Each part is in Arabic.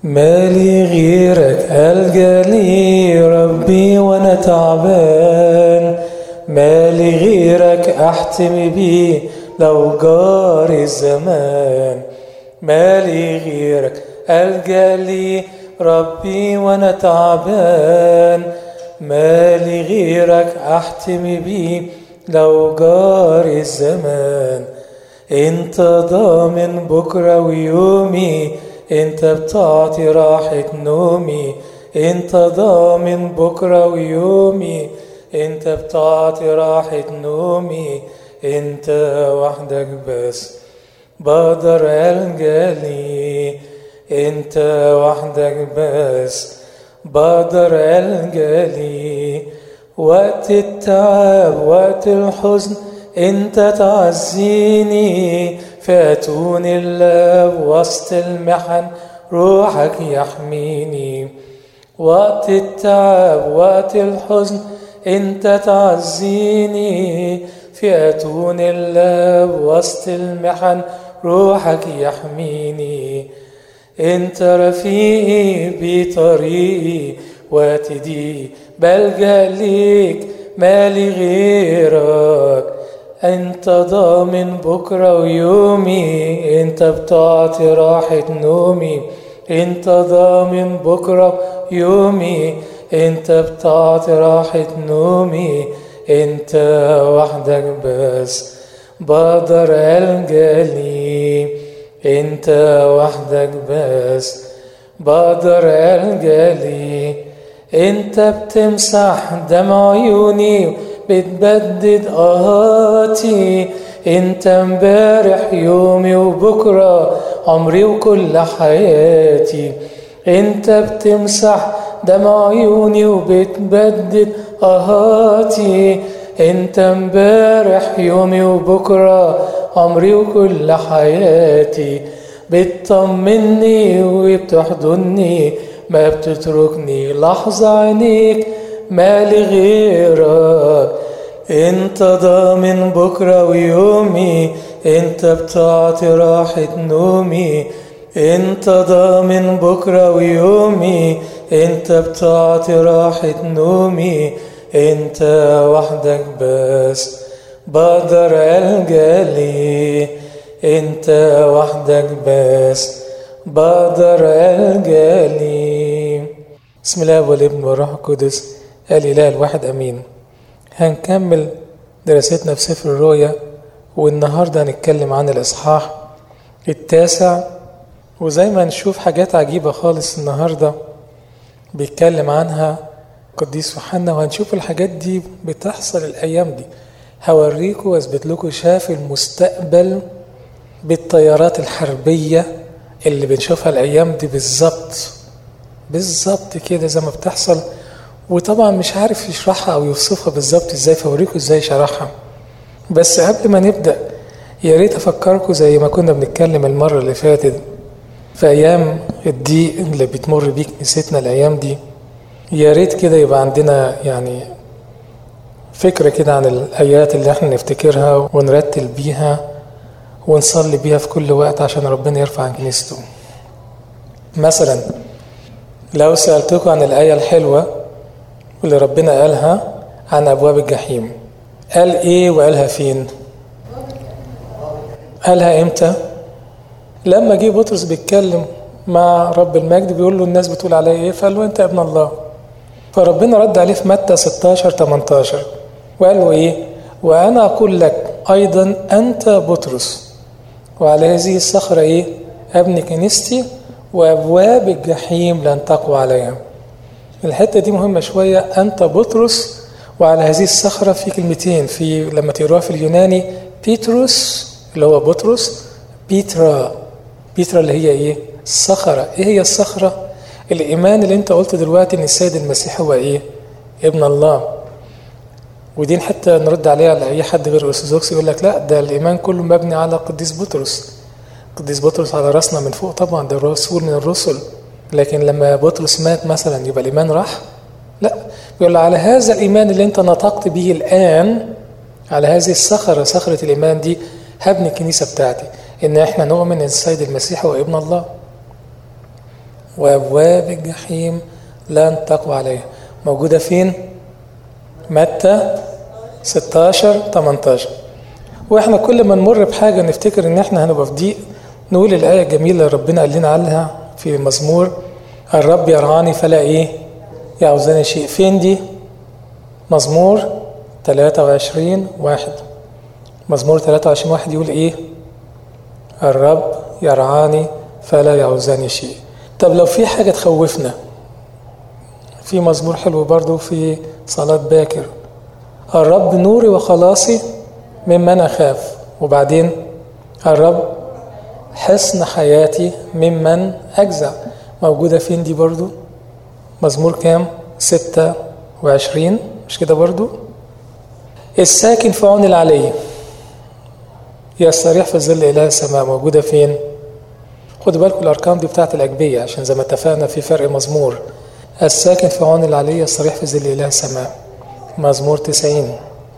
مالي غيرك ألجأ لي ربي وأنا تعبان، مالي غيرك أحتمي بيه لو جاري الزمان، مالي غيرك ألجأ لي ربي وأنا تعبان، مالي غيرك أحتمي بيه لو جاري الزمان. انت ضامن بكرة ويومي، انت بتعطي راحة نومي، انت ضامن بكرة ويومي، انت بتعطي راحة نومي، انت وحدك بس بقدر ألجأ لي، انت وحدك بس بقدر ألجأ لي. وقت التعب وقت الحزن انت تعزيني، فاتون الله وسط المحن روحك يحميني. وقت التعب وقت الحزن انت تعزيني، فاتون الله وسط المحن روحك يحميني. انت رفيقي بطريقي واتدي بلجأ ليك، مالي غيرك. انت ضامن بكرة ويومي، انت بتعطي راحة نومي، انت ضامن بكرة ويومي، انت بتعطي راحة نومي، انت وحدك بس بقدر ألجأ لي، انت وحدك بس بقدر ألجأ لي. انت بتمسح دمع عيوني بتبدد قهاتي، انت امبارح يومي وبكرة عمري وكل حياتي. انت بتمسح دمع عيوني وبتبدد قهاتي، انت امبارح يومي وبكرة عمري وكل حياتي. بتطمني وبتحضني ما بتتركني لحظة عينيك، مالي غيرك. انت ضامن بكرة ويومي، انت بتعطي راحة نومي، انت ضامن بكرة ويومي، انت بتعطي راحة نومي، انت وحدك بس بقدر ألجأ لي، انت وحدك بس بقدر ألجأ لي. بسم الله والابن والروح القدس الإله الواحد أمين. هنكمل دراستنا في سفر الرؤيا، والنهاردة هنتكلم عن الإصحاح 9، وزي ما نشوف حاجات عجيبة خالص النهاردة بيتكلم عنها قديس يوحنا، وهنشوف الحاجات دي بتحصل الأيام دي. هوريكم واثبت لكم شاف المستقبل بالطيارات الحربية اللي بنشوفها الأيام دي بالظبط كده زي ما بتحصل، وطبعا مش عارف يشرحها أو يوصفها بالظبط ازاي، فوريكم ازاي شرحها. بس قبل ما نبدأ يا ريت أفكركم زي ما كنا بنتكلم المرة اللي فاتت في أيام الضيق اللي بتمر بيه كنيستنا الأيام دي. يا ريت كده يبقى عندنا يعني فكرة كده عن الآيات اللي احنا نفتكرها ونرتل بيها ونصلي بيها في كل وقت عشان ربنا يرفع عن كنيسته. مثلا لو سألتكم عن الآية الحلوة اللي ربنا قالها عن أبواب الجحيم، قال إيه وقالها فين؟ قالها إمتى؟ لما جه بطرس بيتكلم مع رب المجد بيقول له الناس بتقول عليه إيه؟ فقال له أنت ابن الله. فربنا رد عليه في متى 16-18 وقال له إيه؟ وأنا أقول لك أيضا أنت بطرس، وعلى هذه الصخرة إيه؟ أبني كنيستي وأبواب الجحيم لن تقوى عليها. الحتة دي مهمة شوية، أنت بطرس وعلى هذه الصخرة. في كلمتين في لما تقراها في اليوناني، بيتروس اللي هو بطرس، بيترا اللي هي إيه؟ الصخرة. إيه هي الصخرة؟ الإيمان اللي أنت قلت دلوقتي إن السيد المسيح هو إيه؟ ابن الله. ودي حتى نرد عليها على أي حد غير أرثوذكسي يقول لك لا ده الإيمان كله مبني على قديس بطرس. قديس بطرس على راسنا من فوق طبعا، ده رسول من الرسل، لكن لما بطرس مات مثلا يبقى الإيمان راح؟ لا، يقول على هذا الإيمان اللي أنت نطقت به الآن، على هذه الصخرة، صخرة الإيمان دي هبني الكنيسة بتاعتي، إن إحنا نؤمن إن السيد المسيح هو ابن الله. وأبواب الجحيم لن تقوى عليها. موجودة فين؟ متى 16-18. واحنا كل ما نمر بحاجة نفتكر ان احنا هنبقى في ضيق نقول الآية الجميلة اللي ربنا قال لنا عنها في مزمور: الرب يرعاني فلا ايه يعوزني شيء. فين دي؟ مزمور 23:1. مزمور 23:1 يقول ايه؟ الرب يرعاني فلا يعوزني شيء. طب لو في حاجة تخوفنا، في مزمور حلو برضو في صلاة باكر: الرب نوري وخلاصي ممن أخاف. وبعدين الرب حصن حياتي ممن أجزع. موجودة فين دي برضو؟ مزمور كام؟ 26، مش كده برضو؟ الساكن في عون العلي يستريح في ظل إله السماء. موجودة فين؟ خدوا بالكم الأرقام دي بتاعت الأجبية عشان زي ما اتفقنا في فرق مزمور. الساكن في عون العلي يستريح في ظل إله السماء. مزمور 90: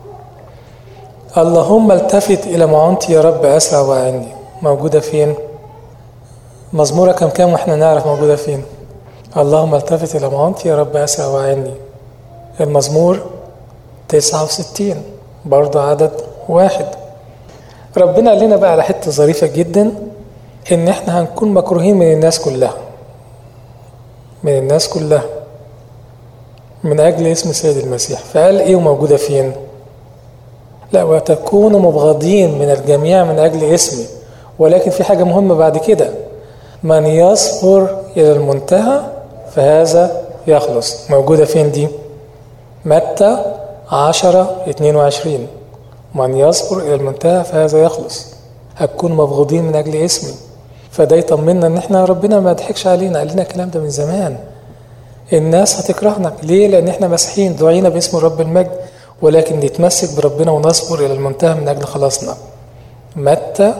اللهم التفت إلى معونتي يا رب أسرع وأعني. موجودة فين؟ مزمورة كم واحنا نعرف موجودة فين؟ اللهم التفت إلى معونتي يا رب أسرع وأعني. المزمور 69 برضه عدد 1. ربنا قال لنا بقى على حتة ظريفة جدا، إن إحنا هنكون مكروهين من الناس كلها، من الناس كلها من أجل اسم سيد المسيح. فقال إيه وموجودة فين؟ لا، وتكونوا مبغضين من الجميع من أجل اسمي. ولكن في حاجة مهمة بعد كده: من يصبر إلى المنتهى فهذا يخلص. موجودة فين دي؟ متى 10:22. من يصبر إلى المنتهى فهذا يخلص. هتكون مبغوضين من أجل اسمي. فده يطمنا ان احنا ربنا ما ضحكش علينا، قال لنا الكلام ده من زمان. الناس هتكرهنا ليه؟ لان احنا مسيحيين دعينا باسم رب المجد، ولكن نتمسك بربنا ونصبر الى المنتهى من اجل خلاصنا. متى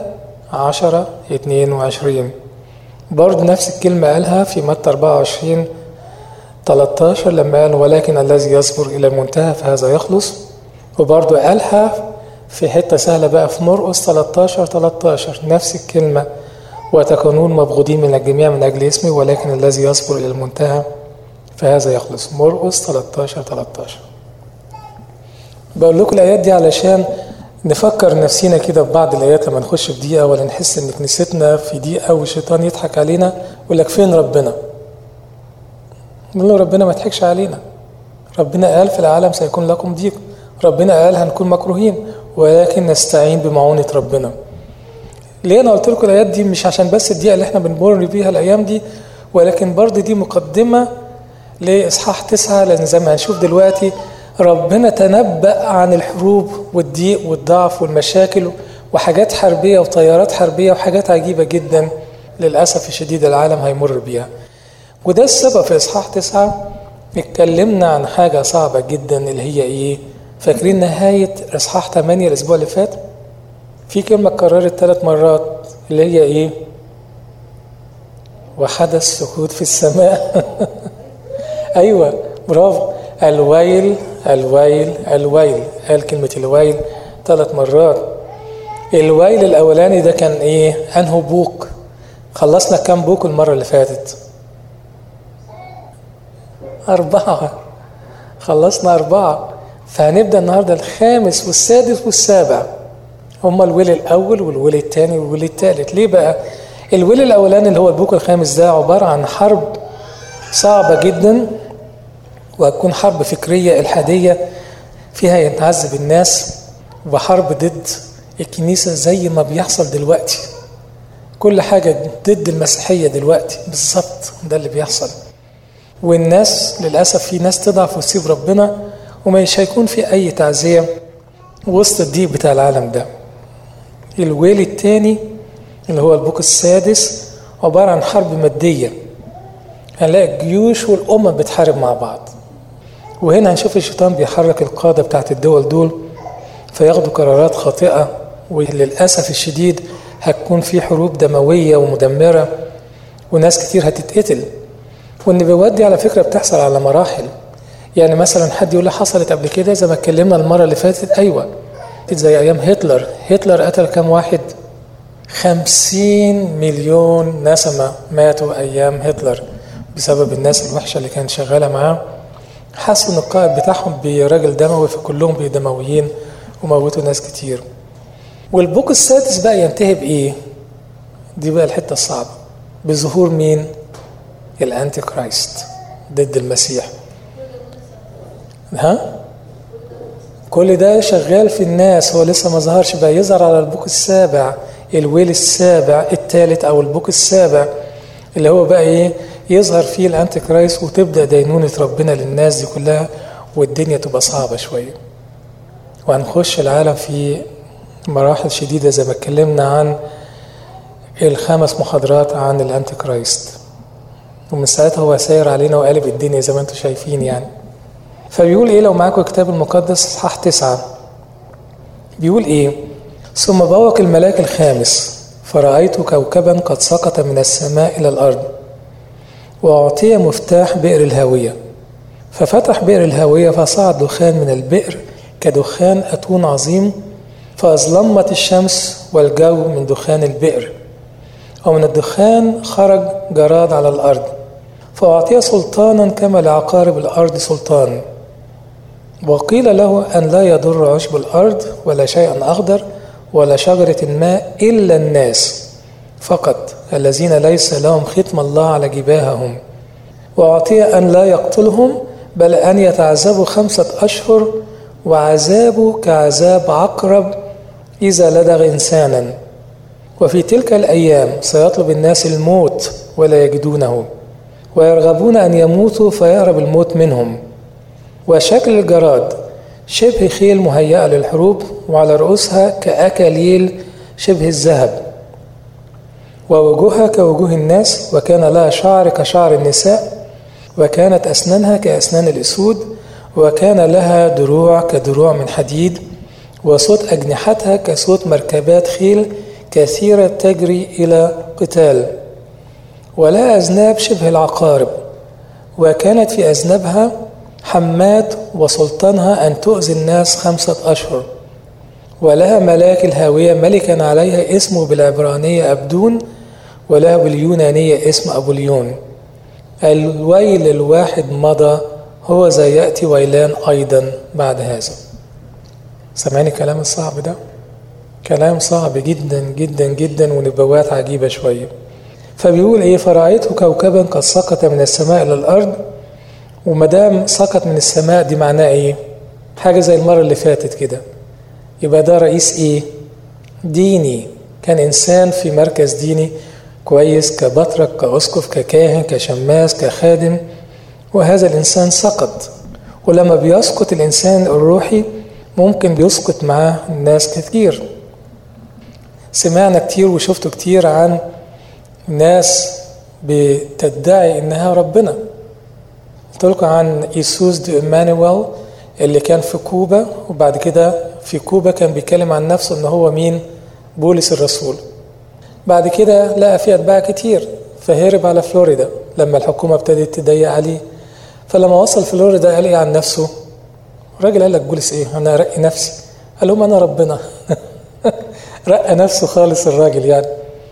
10:22. برضه نفس الكلمة قالها في متى 24:13 لما قال: ولكن الذي يصبر الى المنتهى فهذا يخلص. وبرضه قالها في حتة سهلة بقى في مرقس 13:13 نفس الكلمة: وتكونون مبغوضين من الجميع من أجل اسمي ولكن الذي يصبر إلى المنتهى فهذا يخلص. مرقس 13:13. بقول لكم الآيات دي علشان نفكر نفسينا كده ببعض الآيات لما نخش في دقيقة ولا نحس إن كنيستنا في دقيقة والشيطان يضحك علينا ويقول لك فين ربنا؟ نقول له ربنا ما يضحكش علينا. ربنا قال في العالم سيكون لكم ضيق. ربنا قال هنكون مكروهين، ولكن نستعين بمعونة ربنا. ليه أنا قلت لكم الآيات دي؟ مش عشان بس الدقيقة اللي احنا بنمر بيها الأيام دي، ولكن برضه دي مقدمة لإصحاح 9، لأن زي ما هنشوف دلوقتي ربنا تنبأ عن الحروب والضيق والضعف والمشاكل وحاجات حربية وطيارات حربية وحاجات عجيبة جدا للأسف الشديد العالم هيمر بيها. وده السبب في إصحاح 9 اتكلمنا عن حاجة صعبة جدا اللي هي إيه؟ فاكرين نهاية إصحاح 8 الأسبوع اللي فات؟ في كلمة اتكررت 3 مرات اللي هي إيه؟ وحدث سكوت في السماء. أيوة برافو. الويل الويل الويل. قال كلمة الويل 3 مرات. الويل الأولاني ده كان إيه؟ أنه بوق. خلصنا كام بوق المرة اللي فاتت؟ 4. خلصنا 4. فهنبدأ النهاردة الخامس والسادس والسابع. هما الويل الأول والويل الثاني والويل الثالث. ليه بقى؟ الويل الأولاني اللي هو البوق الخامس ده عبارة عن حرب صعبة جدا، وهتكون حرب فكرية إلحادية فيها يتعذب الناس، وحرب ضد الكنيسة زي ما بيحصل دلوقتي. كل حاجة ضد المسيحية دلوقتي بالظبط ده اللي بيحصل. والناس للأسف في ناس تضعف وتسيب ربنا، ومش هيكون في أي تعزية وسط الضيق بتاع العالم ده. الويل الثاني اللي هو البوق السادس عبارة عن حرب مادية. هنلاقي الجيوش والأمم بتحارب مع بعض، وهنا هنشوف الشيطان بيحرك القادة بتاعت الدول دول فياخدوا قرارات خاطئة، وللأسف الشديد هتكون في حروب دموية ومدمرة وناس كتير هتتقتل. والنبوات دي على فكرة بتحصل على مراحل. يعني مثلا حد يقول لي حصلت قبل كده زي ما اتكلمنا المرة اللي فاتت. أيوة، زي أيام هتلر. هتلر قتل كم واحد؟ 50 مليون نسمة ماتوا أيام هتلر. بسبب الناس الوحشة اللي كانت شغالة معاه. حسوا ان القائد بتاعهم براجل دموي، فكلهم دمويين وموتوا ناس كتير. والبوك السادس بقى ينتهي بإيه؟ دي بقى الحتة الصعبة، بظهور مين؟ الأنتي كرايست ضد المسيح. كل ده شغال في الناس، هو لسه ما ظهرش، بقى يظهر على البوك السابع، الويل السابع الثالث أو البوك السابع، اللي هو بقى إيه؟ يظهر فيه الأنتي كرايست، وتبدأ دينونة ربنا للناس دي كلها، والدنيا تبقى صعبة شوية، وهنخش العالم في مراحل شديدة زي ما اتكلمنا عن ال5 محاضرات عن الأنتي كرايست، ومن ساعتها هو ساير علينا وقالب الدنيا زي ما انتم شايفين يعني. فبيقول ايه لو معاكم الكتاب المقدس اصحاح 9، بيقول ايه؟ ثم بوق الملاك الخامس فرأيت كوكبا قد سقط من السماء إلى الأرض، وأعطي مفتاح بئر الهاوية، ففتح بئر الهاوية فصعد دخان من البئر كدخان أتون عظيم، فأظلمت الشمس والجو من دخان البئر، ومن الدخان خرج جراد على الأرض، فأعطي سلطانا كما لعقارب الأرض سلطان، وقيل له أن لا يضر عشب الأرض ولا شيئا أخضر ولا شجرة الماء إلا الناس فقط الذين ليس لهم ختم الله على جباههم، وأعطي أن لا يقتلهم بل أن يتعذبوا 5 أشهر، وعذابه كعذاب عقرب إذا لدغ إنسانا. وفي تلك الأيام سيطلب الناس الموت ولا يجدونه، ويرغبون أن يموتوا فيهرب الموت منهم. وشكل الجراد شبه خيل مهيئة للحروب، وعلى رؤوسها كأكاليل شبه الذهب، ووجوهها كوجوه الناس، وكان لها شعر كشعر النساء، وكانت أسنانها كأسنان الأسود، وكان لها دروع كدروع من حديد، وصوت أجنحتها كصوت مركبات خيل كثيرة تجري إلى قتال، ولها أذناب شبه العقارب، وكانت في أذنابها حمات، وسلطانها أن تؤذي الناس 5 أشهر. ولها ملاك الهاوية ملكا عليها اسمه بالعبرانية أبدون، ولها باليونانية اسم أبوليون. الويل الواحد مضى، هو زي يأتي ويلان أيضا بعد هذا. سمعني كلام الصعب ده؟ كلام صعب جدا جدا جدا، ونبوات عجيبة شوية. فبيقول ايه؟ فرأيته كوكبا قد سقط من السماء إلى الأرض. ومدام سقط من السماء دي معناه ايه؟ حاجة زي المرة اللي فاتت كده. يبقى ده رئيس ايه؟ ديني، كان إنسان في مركز ديني كويس، كبطرك كأسقف ككاهن كشماس كخادم، وهذا الإنسان سقط. ولما بيسقط الإنسان الروحي ممكن بيسقط معاه الناس كتير. سمعنا كتير وشفتوا كتير عن ناس بتدعي إنها ربنا. قلت لكم عن إيسوس دي إيمانويل اللي كان في كوبا، وبعد كده في كوبا كان بيتكلم عن نفسه إن هو مين؟ بولس الرسول. بعد كده لقى فيه أتباع كتير فهرب على فلوريدا لما الحكومة ابتدت تضيق عليه. فلما وصل فلوريدا قال إيه عن نفسه؟ الراجل قال لك بولس إيه؟ أنا أرقي نفسي. قال لهم أنا ربنا. رقى نفسه خالص الراجل يعني،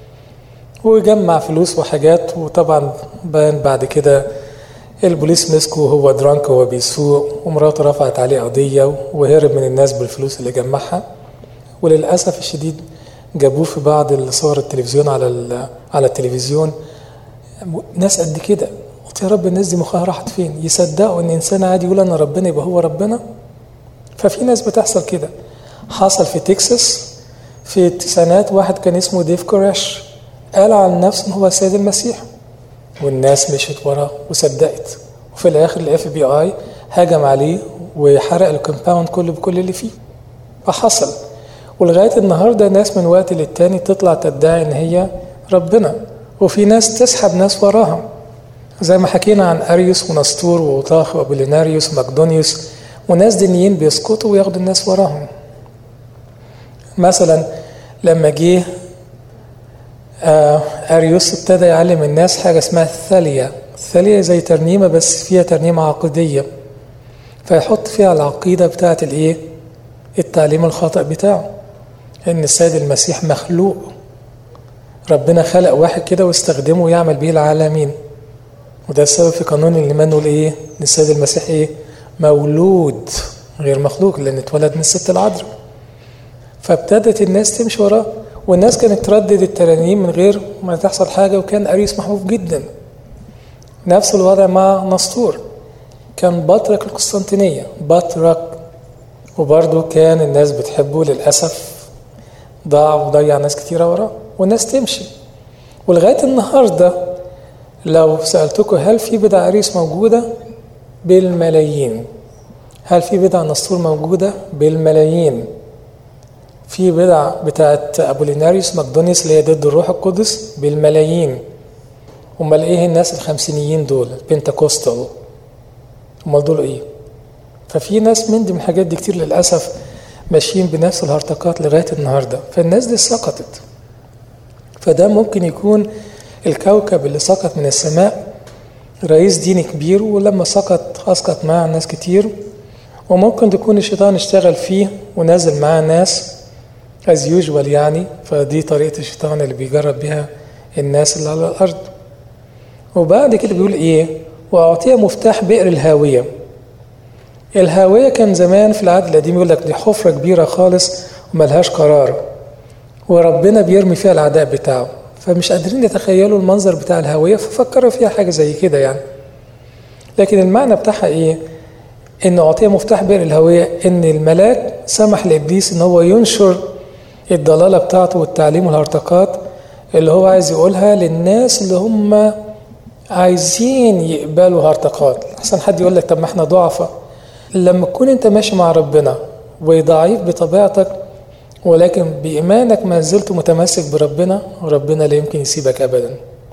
وجمع فلوس وحاجات. وطبعا بان بعد كده البوليس مسكه وهو درانك وهو بيسوق، ومراته رفعت عليه قضية وهرب من الناس بالفلوس اللي جمعها. وللأسف الشديد جابوه في بعض الصور التلفزيون على التلفزيون ناس قد كده. قلت يا رب الناس دي مخها راحت فين؟ يصدقوا ان انسان عادي يقول انا ربنا يبقى هو ربنا؟ ففي ناس بتحصل كده. حصل في تكساس في التسعينات واحد كان اسمه ديف كوراش قال عن نفسه ان هو السيد المسيح، والناس مشت وراه وصدقت، وفي الاخر الاف بي اي هاجم عليه وحرق الكومباوند كله بكل اللي فيه. فحصل. ولغايه النهارده ناس من وقت للتاني تطلع تدعي ان هي ربنا، وفي ناس تسحب ناس وراها، زي ما حكينا عن اريوس ونسطور ووطاخ وابوليناريوس ومقدونيوس، وناس دينيين بيسقطوا وياخدوا الناس وراهم. مثلا لما جه اريوس ابتدى يعلم الناس حاجه اسمها الثاليه. الثاليه زي ترنيمه بس فيها ترنيمه عقديه، فيحط فيها العقيده بتاعه الايه؟ التعليم الخاطئ بتاعه، ان السيد المسيح مخلوق، ربنا خلق واحد كده واستخدمه يعمل بيه العالمين. وده السبب في قانون الإيمان نقول إيه؟ إن السيد المسيح إيه؟ مولود غير مخلوق، لأن اتولد من الست العذراء. فابتدت الناس تمشي وراه، والناس كانت تردد الترانيم من غير ما تحصل حاجة، وكان أريوس محبوب جدا. نفس الوضع مع نسطور، كان بطرك القسطنطينية، بطرك، وبرضه كان الناس بتحبه. للأسف ضاع وضيع ناس كتيرة وراه، والناس تمشي. ولغاية النهاردة لو سألتكم هل في بدع عريس موجودة؟ بالملايين. هل في بدع نسطور موجودة؟ بالملايين. في بدع بتاعت أبوليناريوس مقدونيوس اللي هي ضد الروح القدس بالملايين. امال ايه الناس الخمسينيين دول بنتكوستال؟ امال دول ايه؟ ففي ناس من دي من الحاجات دي كتير للأسف ماشيين بنفس الهرطقات لغاية النهاردة. فالناس دي سقطت. فده ممكن يكون الكوكب اللي سقط من السماء رئيس ديني كبير، ولما سقط أسقط معاه ناس كتير. وممكن تكون الشيطان اشتغل فيه ونازل معاه ناس as usual يعني. فدي طريقة الشيطان اللي بيجرب بها الناس اللي على الأرض. وبعد كده بيقول إيه؟ وأعطيه مفتاح بئر الهاوية. الهاوية كان زمان في العهد القديم يقول لك دي حفرة كبيرة خالص وملهاش قرار، وربنا بيرمي فيها العداء بتاعه. فمش قادرين يتخيلوا المنظر بتاع الهاوية، ففكروا فيها حاجة زي كده يعني. لكن المعنى بتاعها إيه؟ إن أعطيه مفتاح بئر الهاوية، إن الملاك سمح لإبليس إن هو ينشر الضلالة بتاعته والتعليم والهرطقات اللي هو عايز يقولها للناس اللي هم عايزين يقبلوا هرطقات. أحسن حد يقول لك طب ما احنا ضعفة. لما تكون انت ماشي مع ربنا وضعيف بطبيعتك، ولكن بإيمانك ما زلت متمسك بربنا، ربنا لا يمكن يسيبك أبدا.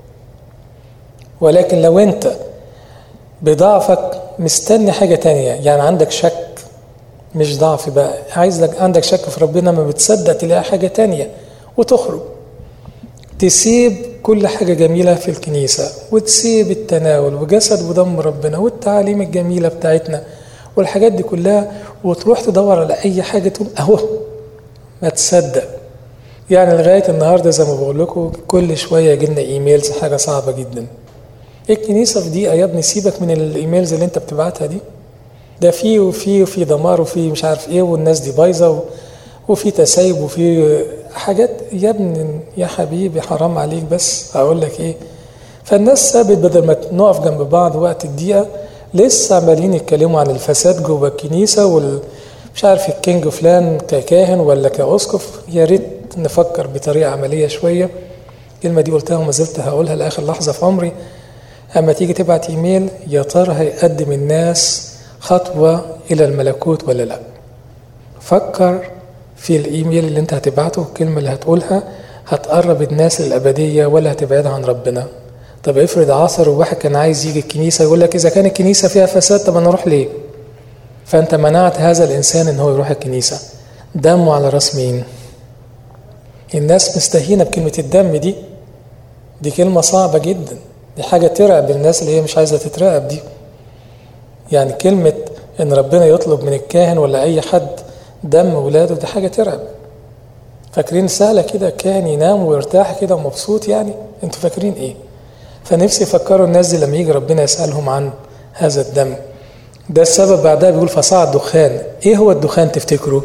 ولكن لو انت بضعفك مستني حاجة تانية، يعني عندك شك، مش ضعف بقى، عايز لك عندك شك في ربنا، ما بتصدق تلاقي حاجة تانية وتخرج تسيب كل حاجة جميلة في الكنيسة، وتسيب التناول وجسد ودم ربنا والتعاليم الجميلة بتاعتنا والحاجات دي كلها، وتروح تدور على أي حاجة تقول أهو ما تصدق. يعني لغاية النهاردة زي ما بقول لكم كل شوية يجيلنا إيميلز، حاجة صعبة جدا. الكنيسة في دقيقة يا ابني، سيبك من الإيميلز اللي أنت بتبعتها دي، ده فيه وفي دمار وفي مش عارف إيه، والناس دي بايظة وفي تسايب وفي حاجات. يا ابني يا حبيبي حرام عليك، بس أقول لك إيه. فالناس ثابت بدل ما نقف جنب بعض وقت الدقيقة لسه عمالين يتكلموا عن الفساد جوه الكنيسة مش عارف الكينج فلان ككاهن ولا كأسقف. يا ريت نفكر بطريقة عملية شوية. الكلمة دي قلتها وما زلت هقولها لآخر لحظة في عمري. أما تيجي تبعت إيميل، يا ترى هيقدم الناس خطوة إلى الملكوت ولا لا؟ فكر في الإيميل اللي أنت هتبعته، والكلمة اللي هتقولها هتقرب الناس للأبدية ولا هتبعدها عن ربنا؟ طب افرض عصر وواحد كان عايز يجي الكنيسة يقول لك إذا كان الكنيسة فيها فساد طب أنا أروح ليه؟ فأنت منعت هذا الإنسان إن هو يروح الكنيسة. دمه على راس مين؟ الناس مستهينة بكلمة الدم دي كلمة صعبة جدا، دي حاجة ترعب الناس اللي هي مش عايزة تترعب دي. يعني كلمة إن ربنا يطلب من الكاهن ولا أي حد دم ولاده، دي حاجة ترعب. فاكرين سهلة كده الكاهن ينام ويرتاح كده ومبسوط؟ يعني انتوا فاكرين ايه؟ فنفسي يفكروا الناس دي لما يجي ربنا يسألهم عن هذا الدم. ده السبب بعدها بيقول فصعد دخان. ايه هو الدخان تفتكروا؟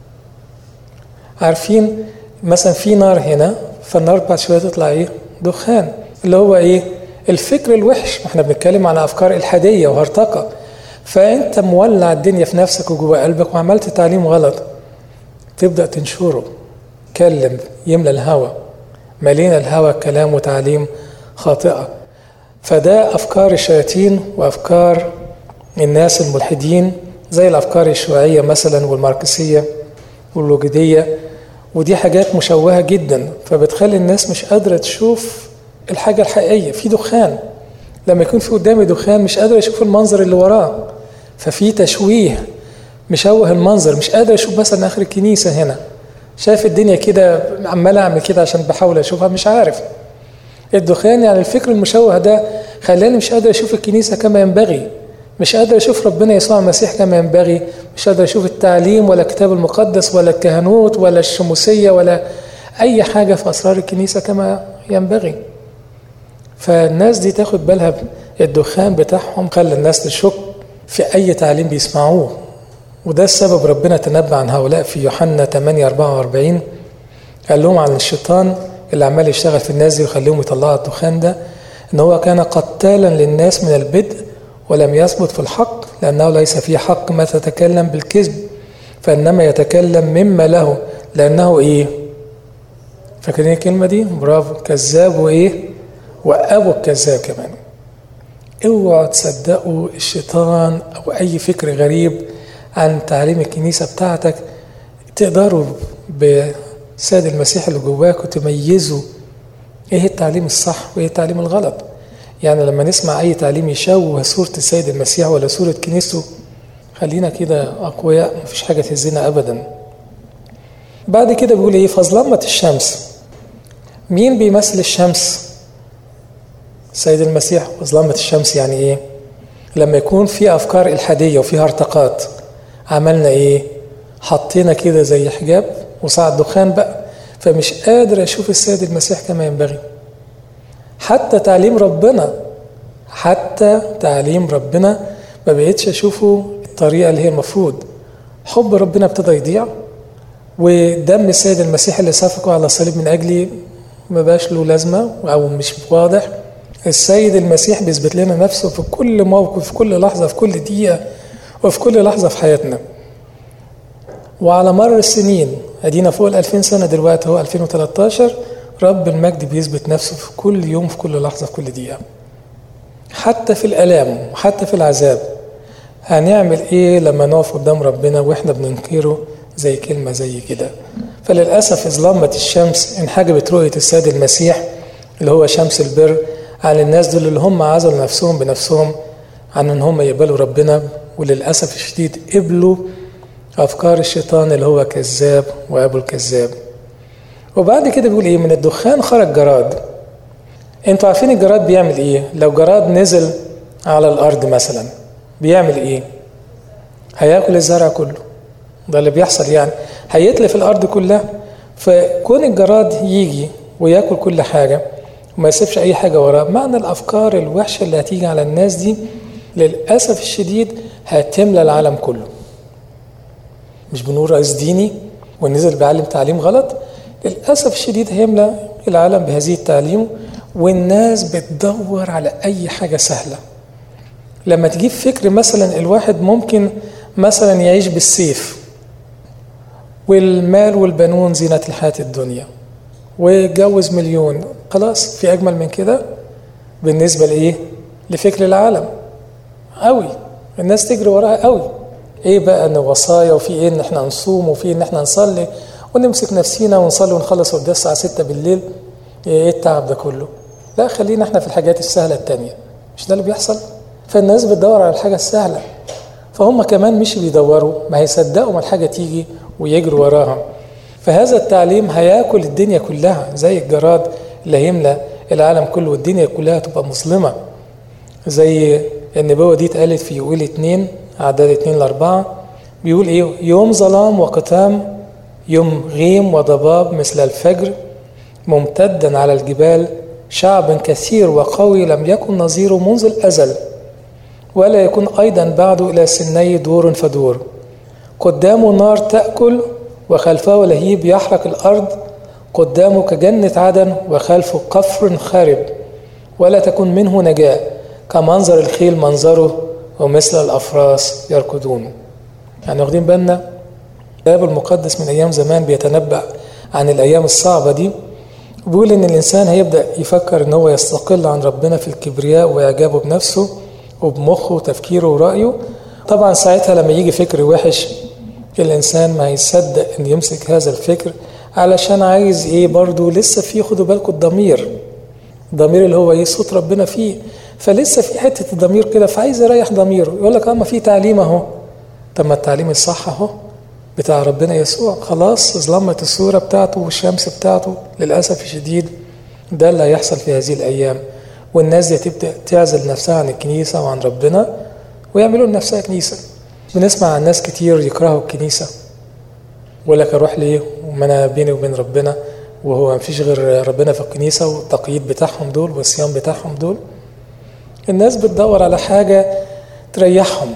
عارفين مثلا في نار هنا، فالنار بعد شوية تطلع ايه؟ دخان، اللي هو ايه؟ الفكر الوحش. احنا بنتكلم عن افكار الحادية وهرطقة. فانت مولع الدنيا في نفسك وجوه قلبك وعملت تعليم غلط، تبدأ تنشره. كلم يملى الهوى، ملينا الهوى كلام وتعليم خاطئة. فده أفكار الشياطين وأفكار الناس الملحدين، زي الأفكار الشيوعية مثلا والماركسية والوجودية. ودي حاجات مشوهة جدا، فبتخلي الناس مش قادرة تشوف الحاجة الحقيقية. في دخان، لما يكون في قدامي دخان مش قادر أشوف المنظر اللي وراه، ففي تشويه، مشوه المنظر، مش قادر أشوف مثلا آخر الكنيسة هنا، شايف الدنيا كده، عمال أعمل كده عشان بحاول أشوفها مش عارف. الدخان يعني الفكر المشوه ده خلاني مش قادر أشوف الكنيسة كما ينبغي، مش قادر أشوف ربنا يسوع المسيح كما ينبغي، مش قادر أشوف التعليم ولا الكتاب المقدس ولا الكهنوت ولا الشموسية ولا أي حاجة في أسرار الكنيسة كما ينبغي. فالناس دي تاخد بالها الدخان بتاعهم خلى الناس تشك في أي تعليم بيسمعوه. وده السبب ربنا تنبأ عن هؤلاء في يوحنا 8:44. قال لهم عن الشيطان اللي عمال يشتغل في الناس دي ويخليهم يطلعوا الدخان ده، إن هو كان قتالا للناس من البدء ولم يثبت في الحق، لأنه ليس فيه حق ما تتكلم بالكذب، فإنما يتكلم مما له، لأنه إيه؟ فاكرين الكلمة دي؟ برافو، كذاب وإيه؟ وأبو الكذاب كمان. اوعوا تصدقوا الشيطان أو أي فكر غريب عن تعليم الكنيسة بتاعتك. تقدروا بسيد المسيح اللي جواكم تميزوا إيه التعليم الصح وإيه التعليم الغلط. يعني لما نسمع أي تعليم يشوه صورة السيد المسيح ولا صورة كنيسته، خلينا كده أقوياء، مفيش حاجة تهزنا أبدا. بعد كده بيقول إيه؟ فظلمت الشمس. مين بيمثل الشمس؟ السيد المسيح. وظلمت الشمس يعني إيه؟ لما يكون في أفكار إلحادية وفيها ارتقاط، عملنا إيه؟ حطينا كده زي حجاب وصعد دخان بقى، فمش قادر أشوف السيد المسيح كما ينبغي. حتى تعليم ربنا ما بقيتش أشوفه الطريقة اللي هي المفروض. حب ربنا ابتدى يضيع، ودم السيد المسيح اللي سفكه على الصليب من أجلي ما بقاش له لازمة أو مش واضح. السيد المسيح بيثبت لنا نفسه في كل موقف، في كل لحظة، في كل دقيقة، وفي كل لحظة في حياتنا. وعلى مر السنين، أدينا فوق 2000 سنة دلوقتي، هو 2013، رب المجد بيثبت نفسه في كل يوم، في كل لحظة، في كل دقيقة. حتى في الآلام وحتى في العذاب. هنعمل إيه لما نقف قدام ربنا وإحنا بننكره زي كلمة زي كده؟ فللأسف ظلمت الشمس، انحجبت رؤية السيد المسيح اللي هو شمس البر عن الناس دول اللي هم عزلوا نفسهم بنفسهم عن ان هم يقبلوا ربنا، وللأسف الشديد قبلوا أفكار الشيطان اللي هو كذاب وأبو الكذاب. وبعد كده بيقول إيه؟ من الدخان خرج جراد. انتوا عارفين الجراد بيعمل إيه؟ لو جراد نزل على الأرض مثلا بيعمل إيه؟ هياكل الزرع كله. ده اللي بيحصل، يعني هيتلف الأرض كلها. فكون الجراد يجي وياكل كل حاجة وما يسيبش أي حاجة وراه، معنى الأفكار الوحشة اللي هتيجي على الناس دي للأسف الشديد هتملى العالم كله. مش بنقول رئيس ديني ونزل بيعلم تعليم غلط، للأسف الشديد هيملى العالم بهذه التعليم، والناس بتدور على أي حاجة سهلة. لما تجيب فكر مثلا الواحد ممكن مثلا يعيش بالسيف، والمال والبنون زينة الحياة الدنيا، ويتجوز مليون، خلاص في أجمل من كده بالنسبة لإيه؟ لفكر العالم قوي، الناس تجري وراها قوي. إيه بقى إن وصايا، وفي إيه إن إحنا نصوم، وفي إن إحنا نصلي ونمسك نفسينا ونصلي ونخلص قدام الساعة 6 بالليل. إيه التعب ده كله؟ لا، خلينا إحنا في الحاجات السهلة التانية. مش ده اللي بيحصل؟ فالناس بتدور على الحاجة السهلة، فهم كمان مش بيدوروا، ما هيصدقوا ما الحاجة تيجي ويجروا وراها. فهذا التعليم هياكل الدنيا كلها زي الجراد اللي هيملى العالم كله، والدنيا كلها تبقى مظلمة. زي النبوة دي اتقالت في يوئيل 2 أعداد 2-4، بيقول إيه؟ يوم ظلام وقتام، يوم غيم وضباب مثل الفجر، ممتدا على الجبال، شعب كثير وقوي لم يكن نظيره منذ الأزل، ولا يكون أيضا بعده إلى سني دور فدور. قدامه نار تأكل وخلفه لهيب يحرق الأرض، قدامه كجنة عدن وخلفه قفر خارب، ولا تكون منه نجاة، كمنظر الخيل منظره ومثل الأفراس يركضون. يعني واخدين بالنا الكتاب المقدس من أيام زمان بيتنبأ عن الأيام الصعبة دي، وبيقول إن الإنسان هيبدأ يفكر إن هو يستقل عن ربنا في الكبرياء وإعجابه بنفسه وبمخه وتفكيره ورأيه. طبعا ساعتها لما يجي فكر وحش الإنسان ما يصدق إن يمسك هذا الفكر، علشان عايز إيه؟ برضو لسه فيه، خدوا بالكم، الضمير اللي هو إيه؟ صوت ربنا فيه، فلسه في حتة الضمير كده، فعايز يريح ضميره. يقول لك ما في تعليم أهو. طب ما التعليم الصح أهو بتاع ربنا يسوع، خلاص ظلمت الصورة بتاعته والشمس بتاعته. للأسف الشديد ده اللي هيحصل في هذه الأيام، والناس دي تبدأ تعزل نفسها عن الكنيسة وعن ربنا ويعملوا لنفسها كنيسة. بنسمع عن ناس كتير يكرهوا الكنيسة، ولا اروح ليه وما انا بيني وبين ربنا، وهو مفيش غير ربنا في الكنيسة والتقييد بتاعهم دول والصيام بتاعهم دول. الناس بتدور على حاجة تريحهم.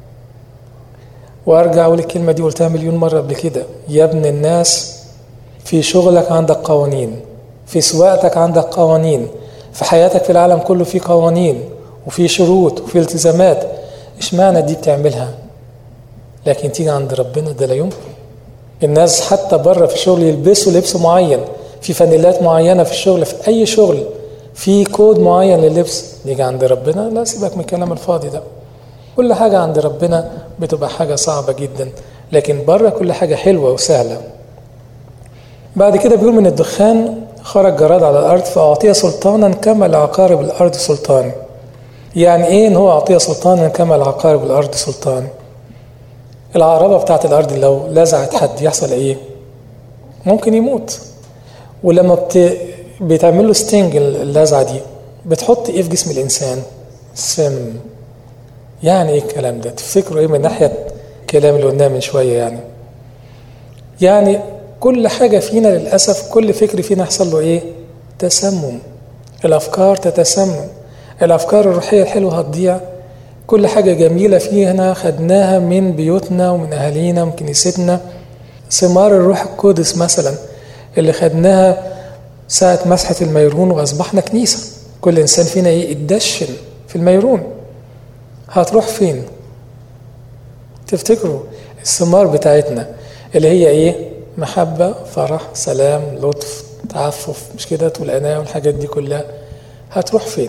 وارجع اقول الكلمة دي قلتها مليون مرة قبل كده، يا ابن الناس في شغلك عندك قوانين، في سواقتك عندك قوانين، في حياتك في العالم كله في قوانين وفي شروط وفي التزامات، اشمعنى دي بتعملها؟ لكن تيجي عند ربنا ده لا يمكن. الناس حتى بره في الشغل يلبسوا لبس معين، في فانيلات معينة في الشغل، في أي شغل في كود معين لللبس. نيجي عند ربنا لا، سيبك من الكلام الفاضي ده. كل حاجة عند ربنا بتبقى حاجة صعبة جدا، لكن بره كل حاجة حلوة وسهلة. بعد كده بيقول من الدخان خرج جراد على الأرض فأعطي سلطانا كما لعقارب الأرض سلطان. يعني إيه إن هو أعطي سلطانا كما لعقارب الأرض سلطان؟ العقربة بتاعت الأرض لو لزعت حد يحصل إيه؟ ممكن يموت. ولما بتعمل له ستينج اللزعة دي بتحط إيه في جسم الإنسان؟ سم. يعني إيه الكلام ده؟ تفتكروا إيه من ناحية الكلام اللي قلناه من شوية؟ يعني كل حاجة فينا للأسف، كل فكر فينا يحصل له إيه؟ تسمم. الأفكار تتسمم، الأفكار الروحية الحلوة هتضيع. كل حاجة جميلة فينا خدناها من بيوتنا ومن أهالينا ومن كنيستنا. ثمار الروح القدس مثلا اللي خدناها ساعة مسحة الميرون وأصبحنا كنيسة، كل إنسان فينا إيه؟ اتدشن في الميرون. هتروح فين؟ تفتكروا الثمار بتاعتنا اللي هي إيه؟ محبة، فرح، سلام، لطف، تعفف، مش كده؟ والأناة والحاجات دي كلها هتروح فين؟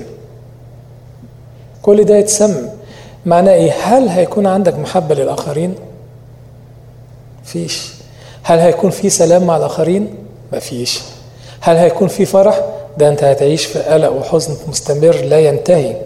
كل ده يتسمم. معناه إيه؟ هل هيكون عندك محبة للآخرين؟ فيش. هل هيكون في سلام مع الآخرين؟ مفيش. هل هيكون في فرح؟ ده أنت هتعيش في قلق وحزن مستمر لا ينتهي.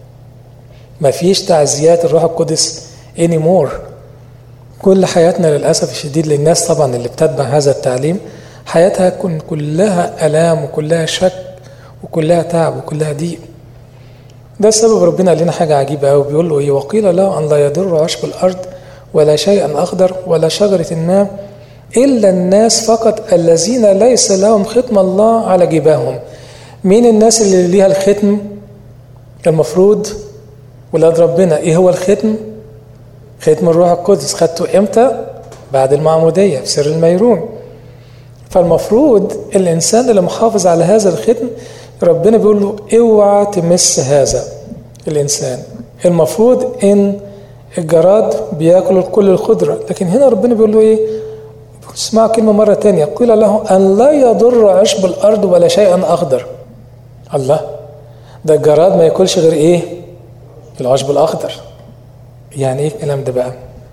مفيش تعزيات الروح القدس anymore. كل حياتنا للأسف الشديد للناس طبعا اللي بتتبع هذا التعليم حياتها كلها ألام وكلها شك وكلها تعب وكلها ضيق. ده السبب ربنا قال لنا حاجة عجيبة قوي، بيقول له إيه؟ وقيل له أن لا يضر عشب الأرض ولا شيئا أخضر ولا شجرة ما إلا الناس فقط الذين ليس لهم ختم الله على جباههم. مين الناس اللي ليها الختم؟ المفروض ولاد ربنا. إيه هو الختم؟ ختم الروح القدس. خدته إمتى؟ بعد المعمودية في سر الميرون. فالمفروض الإنسان اللي محافظ على هذا الختم ربنا بيقول له اوعى تمس هذا الإنسان. المفروض إن الجراد بياكل كل الخضرة، لكن هنا ربنا بيقول له إيه؟ اسمعوا كلمة مرة تانية، قيل له أن لا يضر عشب الأرض ولا شيئا أخضر. الله، ده الجراد ما ياكلش غير إيه؟ العشب الأخضر. يعني إيه الكلام ده بقى؟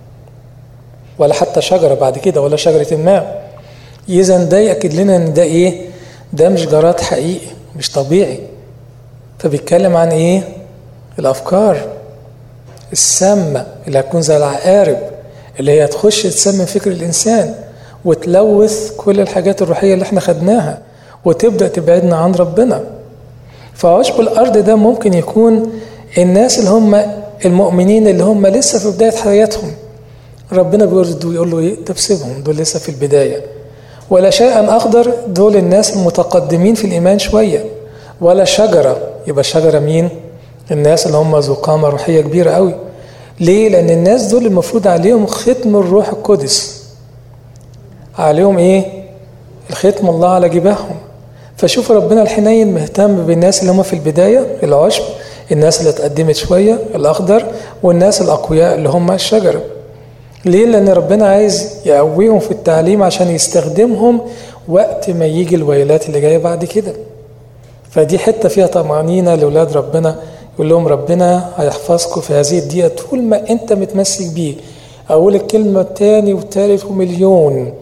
ولا حتى شجرة بعد كده ولا شجرة ما. إذن ده يأكد لنا إن ده إيه؟ ده مش جراد حقيقي، مش طبيعي. فبيتكلم عن إيه؟ الأفكار السامة اللي هتكون زي العقارب اللي هي تخش تسمم فكر الإنسان وتلوث كل الحاجات الروحية اللي احنا خدناها وتبدأ تبعدنا عن ربنا. فعشب الأرض ده ممكن يكون الناس اللي هم المؤمنين اللي هم لسه في بداية حياتهم. ربنا بيقول له إيه؟ تبسيبهم، دول لسه في البداية. ولا شيئا أخضر، دول الناس المتقدمين في الإيمان شوية. ولا شجرة، يبقى شجرة مين؟ الناس اللي هم ذو قامة روحية كبيرة قوي. ليه؟ لأن الناس دول المفروض عليهم ختم الروح القدس. عليهم إيه؟ الختم الله على جباههم. فشوف ربنا الحنين مهتم بالناس اللي هم في البداية العشب، الناس اللي اتقدمت شوية الأخضر، والناس الأقوياء اللي هم الشجرة. ليه؟ لأن ربنا عايز يقويهم في التعليم عشان يستخدمهم وقت ما يجي الويلات اللي جاية بعد كده. فدي حتة فيها طمأنينة لأولاد ربنا، يقول لهم ربنا هيحفظكم في هذه الدقيقة طول ما أنت متمسك بيه. أقول الكلمة التاني والتالت ومليون.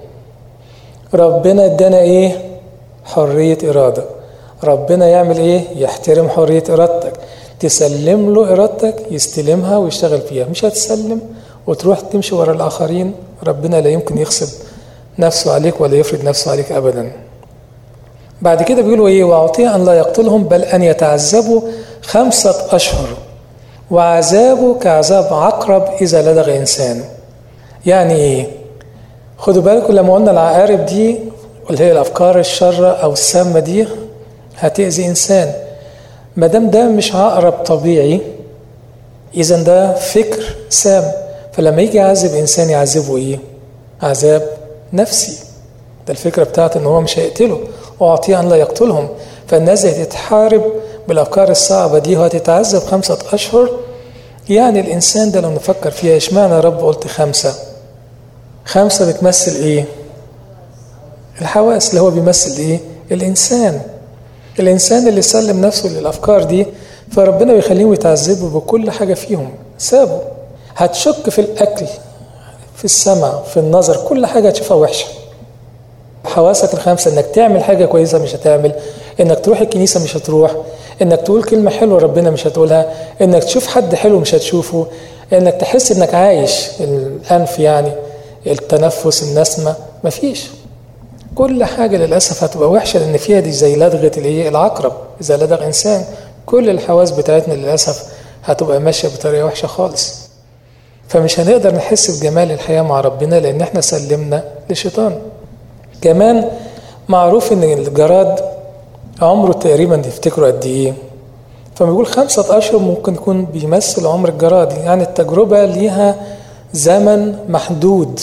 ربنا ادانا إيه؟ حرية إرادة. ربنا يعمل إيه؟ يحترم حرية إرادتك. تسلم له إرادتك يستلمها ويشتغل فيها. مش هتسلم وتروح تمشي ورا الآخرين، ربنا لا يمكن يغصب نفسه عليك ولا يفرض نفسه عليك أبدا. بعد كده بيقولوا إيه؟ وأعطيه أن لا يقتلهم بل أن يتعذبوا 5 أشهر وعذابه كعذاب عقرب إذا لدغ إنسان. يعني إيه؟ خدوا بالكم لما قلنا العقارب دي اللي هي الأفكار الشرة أو السامة دي هتأذي إنسان. ما دام ده مش عقرب طبيعي، إذا ده فكر سام. فلما يجي يعذب إنسان يعذبه إيه؟ عذاب نفسي. ده الفكرة بتاعت إن هو مش هيقتله، وأعطيه أن لا يقتلهم. فالناس هتتحارب بالأفكار الصعبة دي وهتتعذب 5 أشهر. يعني الإنسان ده لو نفكر فيها، إشمعنى يا رب قلت 5؟ 5 بتمثل إيه؟ الحواس، اللي هو بيمثل إيه؟ الإنسان اللي سلم نفسه للأفكار دي، فربنا بيخليهم يتعذبوا بكل حاجة فيهم سابوا. هتشك في الأكل، في السمع، في النظر، كل حاجة هتشوفها وحشة. حواسك ال5، إنك تعمل حاجة كويسة مش هتعمل، إنك تروح الكنيسة مش هتروح، إنك تقول كلمة حلوة ربنا مش هتقولها، إنك تشوف حد حلو مش هتشوفه، إنك تحس إنك عايش، الأنف يعني، التنفس، النسمة، مفيش. كل حاجة للأسف هتبقى وحشة، لأن فيها دي زي لدغة العقرب إذا لدغ إنسان. كل الحواس بتاعتنا للأسف هتبقى ماشية بطريقة وحشة خالص. فمش هنقدر نحس بجمال الحياة مع ربنا، لأن احنا سلمنا للشيطان. كمان معروف إن الجراد عمره تقريبا تفتكروا قد إيه؟ فما بيقول 5 أشهر ممكن يكون بيمثل عمر الجراد. يعني التجربة ليها زمن محدود،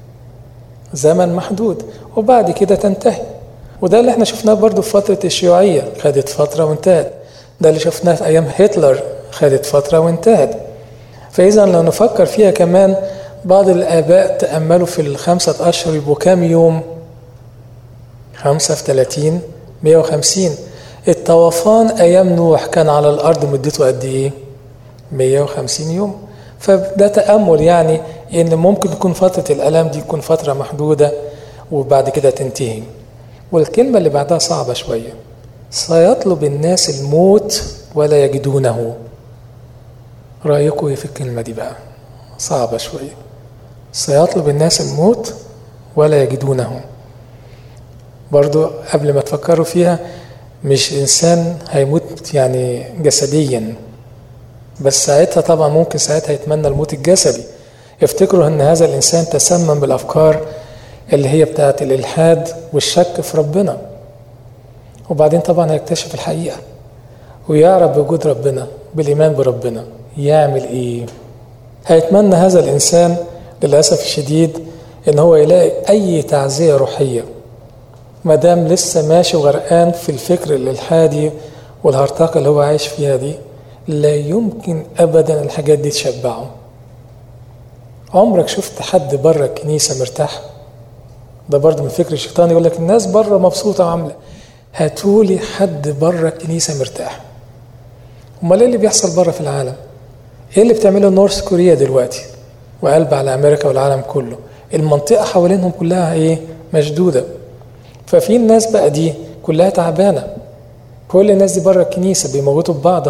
وبعد كده تنتهي. وده اللي احنا شفناه برضو في فترة الشيوعية، خدت فترة وانتهت. ده اللي شفناه في أيام هتلر، خدت فترة وانتهت. فإذا لو نفكر فيها كمان، بعض الآباء تأملوا في ال5 أشهر يبقوا كام يوم؟ 5 في 30 150. الطوفان أيام نوح كان على الأرض مدته قد إيه؟ 150 يوم. فده تأمل يعني إن ممكن تكون فترة الألم دي تكون فترة محدودة وبعد كده تنتهي. والكلمة اللي بعدها صعبة شوية، سيطلب الناس الموت ولا يجدونه. رأيكم ايه في الكلمة دي بقى؟ صعبة شوية. سيطلب الناس الموت ولا يجدونه. برضو قبل ما تفكروا فيها، مش إنسان هيموت يعني جسديا بس، ساعتها طبعا ممكن ساعتها يتمنى الموت الجسدي. افتكروا ان هذا الإنسان تسمم بالأفكار اللي هي بتاعت الإلحاد والشك في ربنا، وبعدين طبعا هيكتشف الحقيقة ويعرف بوجود ربنا بالإيمان بربنا. يعمل إيه؟ هيتمنى هذا الإنسان للأسف الشديد إن هو يلاقي أي تعزية روحية، مادام لسه ماشي وغرقان في الفكر الإلحادي والهرطقة اللي هو عايش فيها دي. لا يمكن أبدا الحاجات دي تشبعه. عمرك شفت حد بره الكنيسة مرتاح؟ ده برضه من فكر الشيطان، يقول لك الناس بره مبسوطة وعاملة. هاتولي حد بره الكنيسة مرتاح. امال ايه اللي بيحصل بره في العالم؟ ايه اللي بتعمله نورث كوريا دلوقتي وقلب على امريكا والعالم كله؟ المنطقة حوالينهم كلها ايه؟ مشدودة. ففي الناس بقى دي كلها تعبانة. كل الناس دي بره الكنيسة بيموتوا في بعض،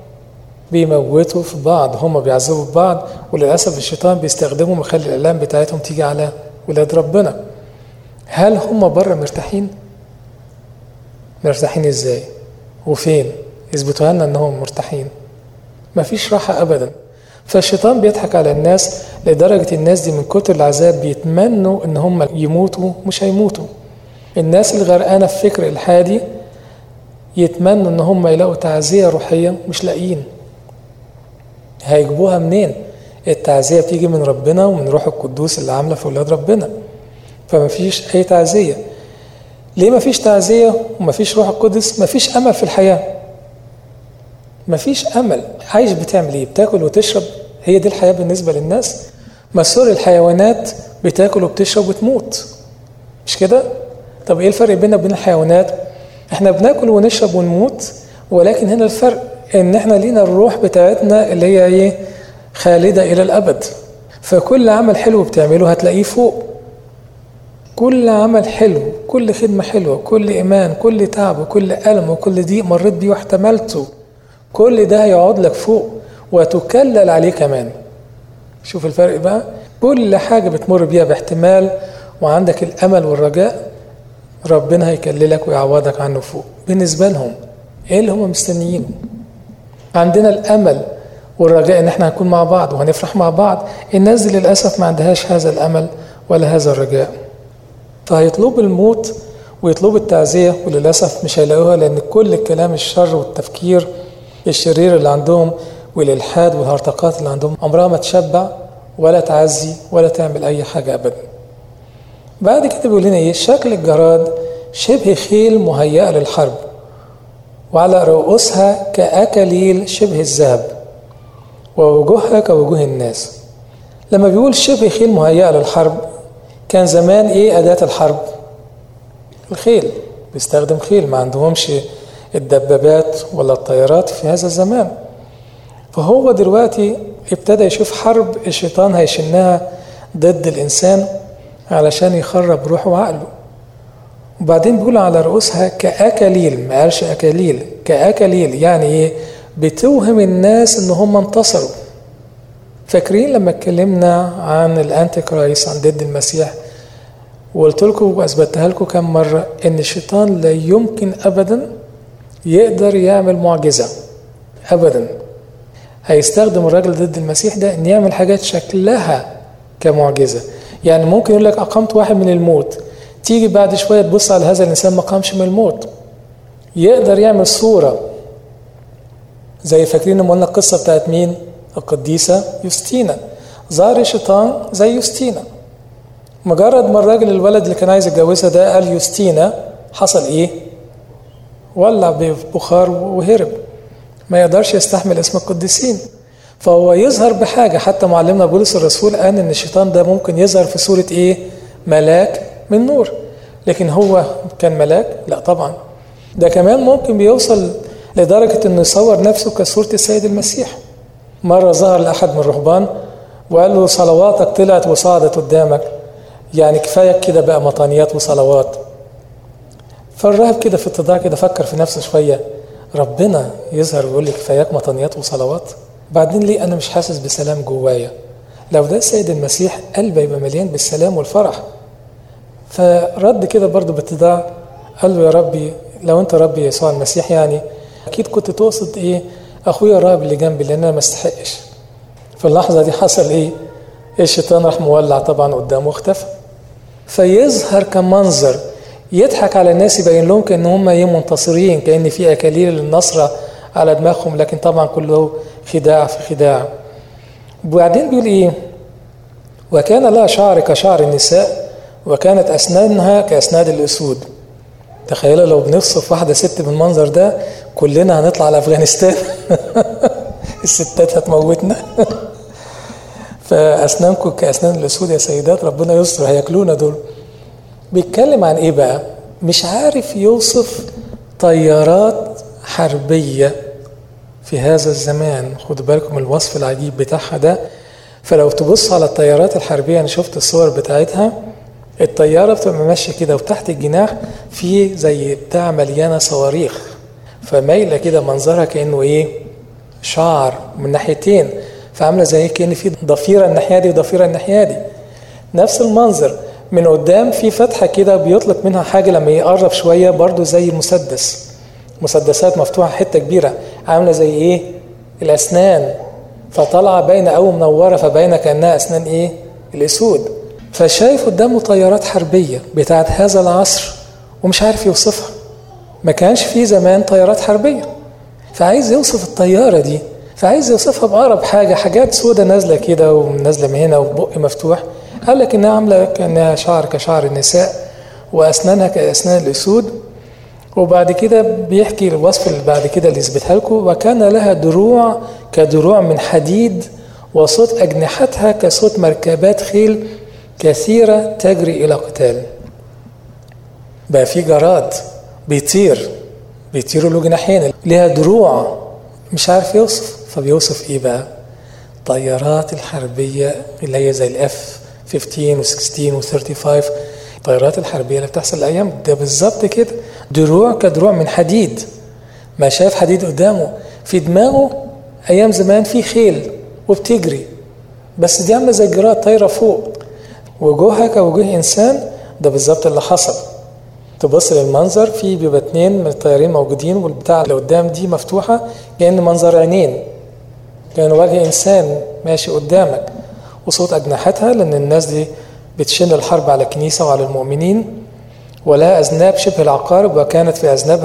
هم بيعذبوا في بعض. وللأسف الشيطان بيستخدمهم ويخلي الآلام بتاعتهم تيجي على ولاد ربنا. هل هم بره مرتاحين؟ مرتاحين ازاي؟ وفين؟ يثبتوا لنا انهم مرتاحين. مفيش راحة ابدا. فالشيطان بيضحك على الناس لدرجة الناس دي من كتر العذاب بيتمنوا ان هم يموتوا، مش هيموتوا. الناس اللي غرقانة في فكر الحادي يتمنوا ان هم يلاقوا تعزية روحية، مش لاقيين. هيجيبوها منين؟ التعزية بتيجي من ربنا ومن روح القدوس اللي عاملة في ولاد ربنا. فمفيش اي تعزية. ليه مفيش تعزية ومفيش روح القدس؟ مفيش امل في الحياة. مفيش امل. عايش بتعمل ايه؟ بتاكل وتشرب. هي دي الحياة بالنسبة للناس. مسور الحيوانات بتاكل وبتشرب وتموت، مش كده؟ طب ايه الفرق بيننا وبين الحيوانات؟ احنا بناكل ونشرب ونموت، ولكن هنا الفرق ان احنا لينا الروح بتاعتنا اللي هي ايه؟ خالدة الى الابد. فكل عمل حلو بتعمله هتلاقيه فوق. كل عمل حلو، كل خدمة حلوة، كل ايمان، كل تعب وكل ألم وكل ضيق مريت بيه واحتملته، كل ده هيقعد لك فوق وتكلل عليه كمان. شوف الفرق بقى. كل حاجة بتمر بيها باحتمال وعندك الامل والرجاء، ربنا هيكللك ويعوضك عنه فوق. بالنسبة لهم ايه اللي هم مستنيين؟ عندنا الامل والرجاء ان احنا هنكون مع بعض وهنفرح مع بعض. الناس دي للأسف ما عندهاش هذا الامل ولا هذا الرجاء. فهيطلب الموت ويطلب التعزية، وللأسف مش هيلاقوها، لأن كل الكلام الشر والتفكير الشرير اللي عندهم والإلحاد والهرطقات اللي عندهم عمرها ما تشبع ولا تعزي ولا تعمل أي حاجة أبدا. بعد كده بيقول لنا إيه؟ شكل الجراد شبه خيل مهيئة للحرب، وعلى رؤوسها كأكاليل شبه الذهب، ووجوهها كوجوه الناس. لما بيقول شبه خيل مهيئة للحرب، كان زمان إيه أداة الحرب؟ الخيل، بيستخدم خيل، ما عندهمش الدبابات ولا الطيارات في هذا الزمان. فهو دلوقتي ابتدى يشوف حرب الشيطان هيشنها ضد الإنسان علشان يخرب روحه وعقله. وبعدين بيقول على رؤوسها كأكاليل، ما قالش أكاليل، كأكاليل يعني إيه؟ بتوهم الناس إن هم انتصروا. فاكرين لما اتكلمنا عن الأنتي كرايست، عن ضد المسيح، وقلت لكم وأثبتها لكم كم مرة إن الشيطان لا يمكن أبدا يقدر يعمل معجزة أبدا. هيستخدم الراجل ضد المسيح ده إن يعمل حاجات شكلها كمعجزة. يعني ممكن يقول لك أقمت واحد من الموت، تيجي بعد شوية تبص على هذا الإنسان ما قامش من الموت. يقدر يعمل صورة زي فاكرين لما قلنا القصة بتاعت مين؟ القديسة يوستينا. ظهر الشيطان زي يوستينا. مجرد ما الراجل الولد اللي كان عايز يتجوزها ده قال يوستينا، حصل إيه؟ ولع ببخار وهرب. ما يقدرش يستحمل اسم القديسين. فهو يظهر بحاجة. حتى معلمنا بولس الرسول قال إن الشيطان ده ممكن يظهر في صورة إيه؟ ملاك من نور. لكن هو كان ملاك؟ لا طبعا. ده كمان ممكن بيوصل لدرجة إنه يصور نفسه كصورة السيد المسيح. مرة ظهر لأحد من الرهبان وقال له صلواتك طلعت وصعدت قدامك، يعني كفاية كده بقى مطانيات وصلوات. فالراهب كده في اتضاع كده فكر في نفسه شوية، ربنا يظهر ويقول لي كفاياك مطانيات وصلوات؟ بعدين ليه أنا مش حاسس بسلام جوايا؟ لو ده السيد المسيح قلبي يبقى مليان بالسلام والفرح. فرد كده برضو باتضاع قال له يا ربي لو أنت ربي يسوع المسيح يعني أكيد كنت تقصد إيه أخويا الراهب اللي جنبي لأن أنا ما استحقش. في اللحظة دي حصل إيه؟ الشيطان راح مولع طبعا قدامه واختفى. فيظهر كمنظر يضحك على الناس، يبين لهم كأن هم منتصرين، كأن في أكاليل للنصرة على دماغهم، لكن طبعا كله خداع في خداع. وبعدين بيقول إيه؟ وكان لها شعر كشعر النساء، وكانت أسنانها كأسناد الأسود. تخيلوا لو بنوصف واحدة ست بالمنظر ده كلنا هنطلع على أفغانستان. الستات هتموتنا. فأسنانكم كأسنان الأسود يا سيدات، ربنا يستر هياكلونا دول. بيتكلم عن إيه بقى؟ مش عارف يوصف طيارات حربية في هذا الزمان. خدوا بالكم الوصف العجيب بتاعها ده. فلو تبص على الطيارات الحربية، أنا شفت الصور بتاعتها، الطيارة بتبقى ماشية كده وتحت الجناح في زي بتاع مليانة صواريخ، فمايلة كده منظرها كأنه إيه؟ شعر من ناحيتين، فعاملة زي كأن في ضفيرة الناحية دي وضفيرة الناحية دي. نفس المنظر من قدام في فتحة كده بيطلق منها حاجة لما يقرب شوية برضو زي المسدس، مسدسات مفتوحة حتة كبيرة عاملة زي إيه؟ الأسنان، فطلع باينة أو منورة، فباينة كأنها أسنان إيه؟ الأسود. فشايف قدامه طيارات حربية بتاعت هذا العصر ومش عارف يوصفها. ما كانش فيه زمان طيارات حربية، فعايز يوصف الطيارة دي، فعايز يوصفها بأقرب حاجة، حاجات سودة نازلة كده ونازلة من هنا وبق مفتوح. قال لك إنها عاملة كأنها شعر كشعر النساء وأسنانها كأسنان الأسود. وبعد كده بيحكي الوصف اللي بعد كده اللي يثبتها لكم. وكان لها دروع كدروع من حديد، وصوت أجنحتها كصوت مركبات خيل كثيرة تجري إلى قتال. بقى في جراد بيطيروا له جناحين، لها دروع، مش عارف يوصف. فبيوصف إيه بقى؟ طيارات الحربية اللي هي زي الإف 15 و16 و35، الطيارات الحربية اللي بتحصل الأيام ده بالظبط كده، دروع كدروع من حديد. ما شاف حديد قدامه، في دماغه أيام زمان في خيل وبتجري، بس دي عاملة زي الجراد طايرة فوق. وجوهها كوجوه إنسان، ده بالظبط اللي حصل. تبص للمنظر، في بيبقى 2 من الطيارين موجودين، والبتاع اللي قدام دي مفتوحة كأن منظر عينين، كان وجه إنسان ماشي قدامك، وصوت أجنحتها، لأن الناس دي بتشن الحرب على الكنيسة وعلى المؤمنين. ولها أذناب شبه العقارب، وكانت في أذنابها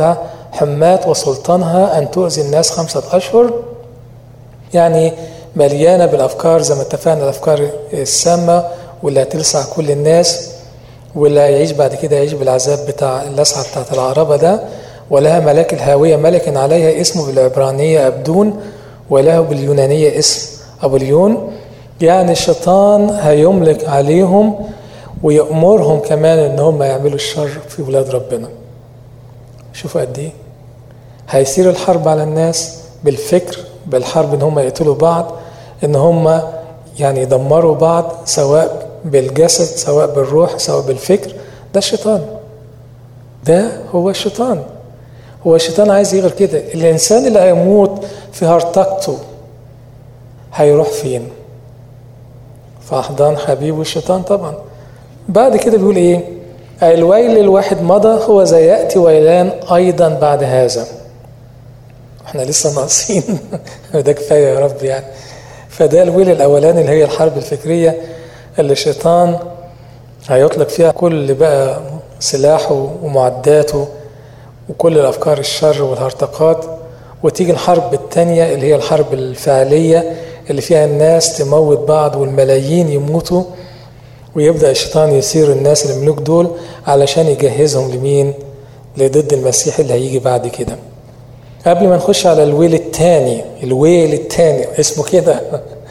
حمات وسلطانها أن تؤذي الناس 5 أشهر. يعني مليانة بالأفكار زي ما اتفقنا، الأفكار السامة واللي هتلسع كل الناس، واللي هيعيش بعد كده يعيش بالعذاب بتاع اللسعة بتاعت العربة ده. ولها ملاك الهاوية ملك عليها اسمه بالعبرانية أبدون، وله باليونانية اسم أبوليون. يعني الشيطان هيملك عليهم ويأمرهم كمان ان هم يعملوا الشر في ولاد ربنا. شوفوا قد ايه هيصير الحرب على الناس بالفكر، بالحرب ان هم يقتلوا بعض، ان هم يعني يدمروا بعض، سواء بالجسد سواء بالروح سواء بالفكر. ده الشيطان، ده هو الشيطان. هو الشيطان عايز يغير كده. الانسان اللي هيموت في هرطقته هيروح فين؟ في احضان حبيبه الشيطان طبعا. بعد كده بيقول ايه؟ الويل الواحد مضى، هو زي يأتي ويلان ايضا بعد هذا. احنا لسه ناقصين ده كفايه يا رب يعني. فده الويل الاولاني اللي هي الحرب الفكريه اللي الشيطان هيطلق فيها كل بقى سلاحه ومعداته وكل الافكار الشر والهرطقات. وتيجي الحرب الثانيه اللي هي الحرب الفعليه اللي فيها الناس تموت بعض والملايين يموتوا، ويبدأ الشيطان يصير الناس الملوك دول علشان يجهزهم لمين؟ لضد المسيح اللي هيجي بعد كده. قبل ما نخش على الويل الثاني، الويل الثاني اسمه كده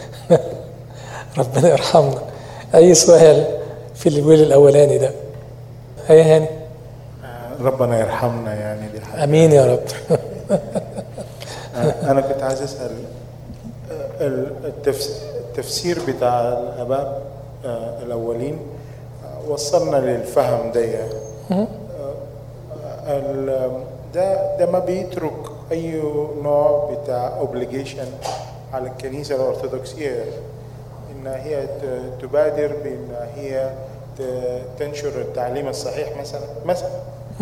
ربنا يرحمنا. أي سؤال في الويل الأولاني ده؟ أي هاني؟ ربنا يرحمنا يعني دي حاجة. أمين يا رب. أنا كنت عايز أسأل التفسير بتاع الآباء الأولين وصلنا للفهم ده ما بيترك أي نوع بتاع obligation على الكنيسة الأرثوذكسية إن هي تبادر بأن هي تنشر التعليم الصحيح مثلا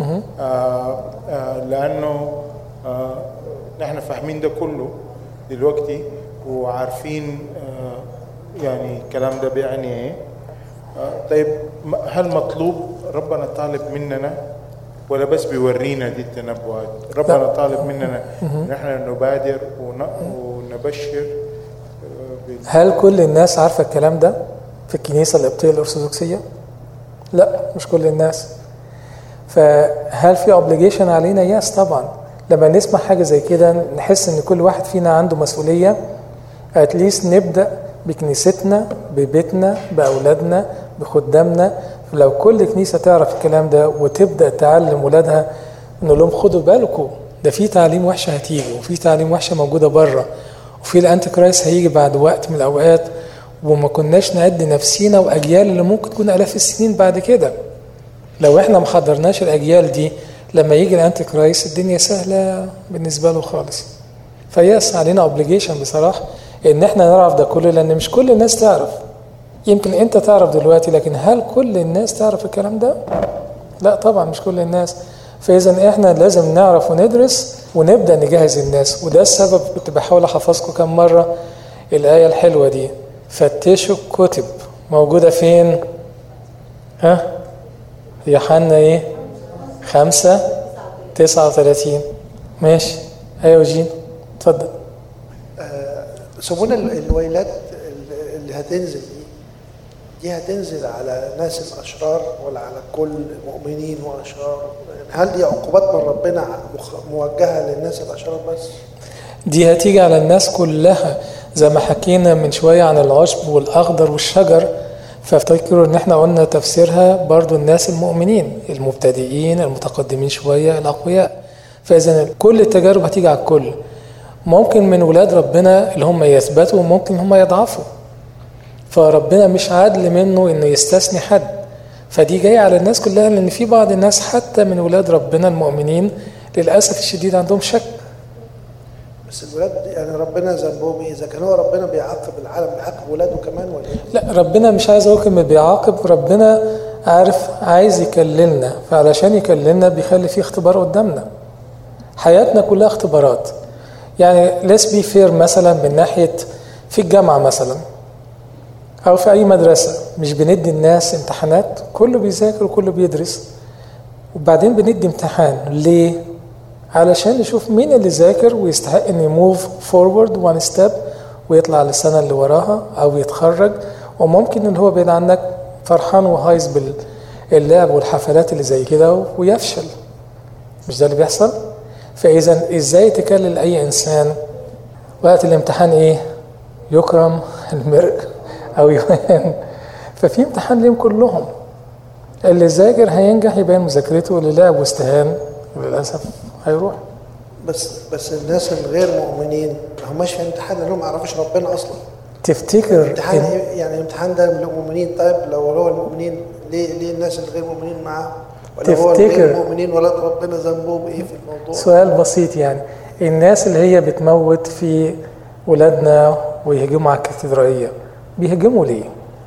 لأنه نحن فاهمين ده كله دلوقتي وعارفين يعني الكلام ده بيعني ايه. طيب هل مطلوب ربنا طالب مننا ولا بس بيورينا دي التنبؤات؟ ربنا طالب مننا نحن نبادر ونبشر. هل كل الناس عارفة الكلام ده في الكنيسة القبطية الأرثوذكسية؟ لا، مش كل الناس. فهل في obligation علينا؟ يس طبعا. لما نسمع حاجة زي كده نحس ان كل واحد فينا عنده مسؤولية. اتليست نبدأ بكنيستنا، ببيتنا، بأولادنا، بخدامنا. لو كل كنيسة تعرف الكلام ده وتبدأ تعلم ولادها، نقول لهم خدوا بالكم ده في تعليم وحشة هتيجي، وفي تعليم وحشة موجودة بره، وفي الانتي كرايست هيجي بعد وقت من الأوقات، وما كناش نعد نفسينا وأجيال اللي ممكن تكون آلاف السنين بعد كده. لو احنا محضرناش الأجيال دي لما يجي الانتي كرايست الدنيا سهلة بالنسبة له خالص. فيس علينا اوبليجيشن بصراحة ان احنا نعرف ده كله، لان مش كل الناس تعرف. يمكن انت تعرف دلوقتي، لكن هل كل الناس تعرف الكلام ده؟ لا طبعا مش كل الناس. فاذا احنا لازم نعرف وندرس ونبدأ نجهز الناس. وده السبب كنت بحاول احفظكم كم مرة الآية الحلوة دي، فتشوا الكتب. موجودة فين؟ يوحنا ايه؟ 5:39. ماشي. ايوه جين اتفضل. سمونا الويلات اللي هتنزل دي هتنزل على ناس الاشرار ولا على كل مؤمنين واشرار؟ هل دي عقوبات من ربنا موجهه للناس الاشرار بس؟ دي هتيجي على الناس كلها، زي ما حكينا من شويه عن العشب والاخضر والشجر. فافتكروا ان احنا قلنا تفسيرها برضو الناس المؤمنين المبتدئين المتقدمين شويه الاقوياء. فاذا كل التجارب هتيجي على الكل. ممكن من ولاد ربنا اللي هم يثبتوا وممكن هم يضعفوا، فربنا مش عادل منه انه يستثني حد. فدي جايه على الناس كلها، لان في بعض الناس حتى من ولاد ربنا المؤمنين للاسف الشديد عندهم شك. بس الولاد يعني ربنا ذنبهم ايه؟ اذا كان هو ربنا بيعاقب العالم بيعاقب ولاده كمان ولا ايه؟ لا، ربنا مش عايز اقول كلمه بيعاقب. ربنا عايز يكللنا، فعلشان يكللنا بيخلي فيه اختبار قدامنا. حياتنا كلها اختبارات. يعني let's be fair مثلا من ناحيه في الجامعه مثلا او في اي مدرسه، مش بندي الناس امتحانات؟ كله بيذاكر وكله بيدرس، وبعدين بندي امتحان. ليه؟ علشان نشوف مين اللي ذاكر ويستحق ان يموف فورورد وان ستيب ويطلع للسنة اللي وراها او يتخرج، وممكن ان هو بعيد عنك فرحان وهايز باللعب والحفلات اللي زي كده ويفشل. مش ده اللي بيحصل؟ فاذا ازاي تكلل اي انسان وقت الامتحان ايه؟ يكرم المرء او يهان. ففي امتحان ليهم كلهم، اللي ذاكر هينجح يبين مذاكرته، واللي لعب واستهان وللاسف هيروح. بس الناس الغير مؤمنين ما هماش في امتحان لانهم ما يعرفوش ربنا اصلا. تفتكر الامتحان يعني الامتحان ده للمؤمنين؟ طيب لو هو المؤمنين ليه الناس الغير مؤمنين معاه؟ ولا هو الغير مؤمنين ولاد ربنا ذنبهم ايه في الموضوع؟ سؤال بسيط يعني، الناس اللي هي بتموت في ولادنا ويهجموا على الكاتدرائية بيهجموا ليه؟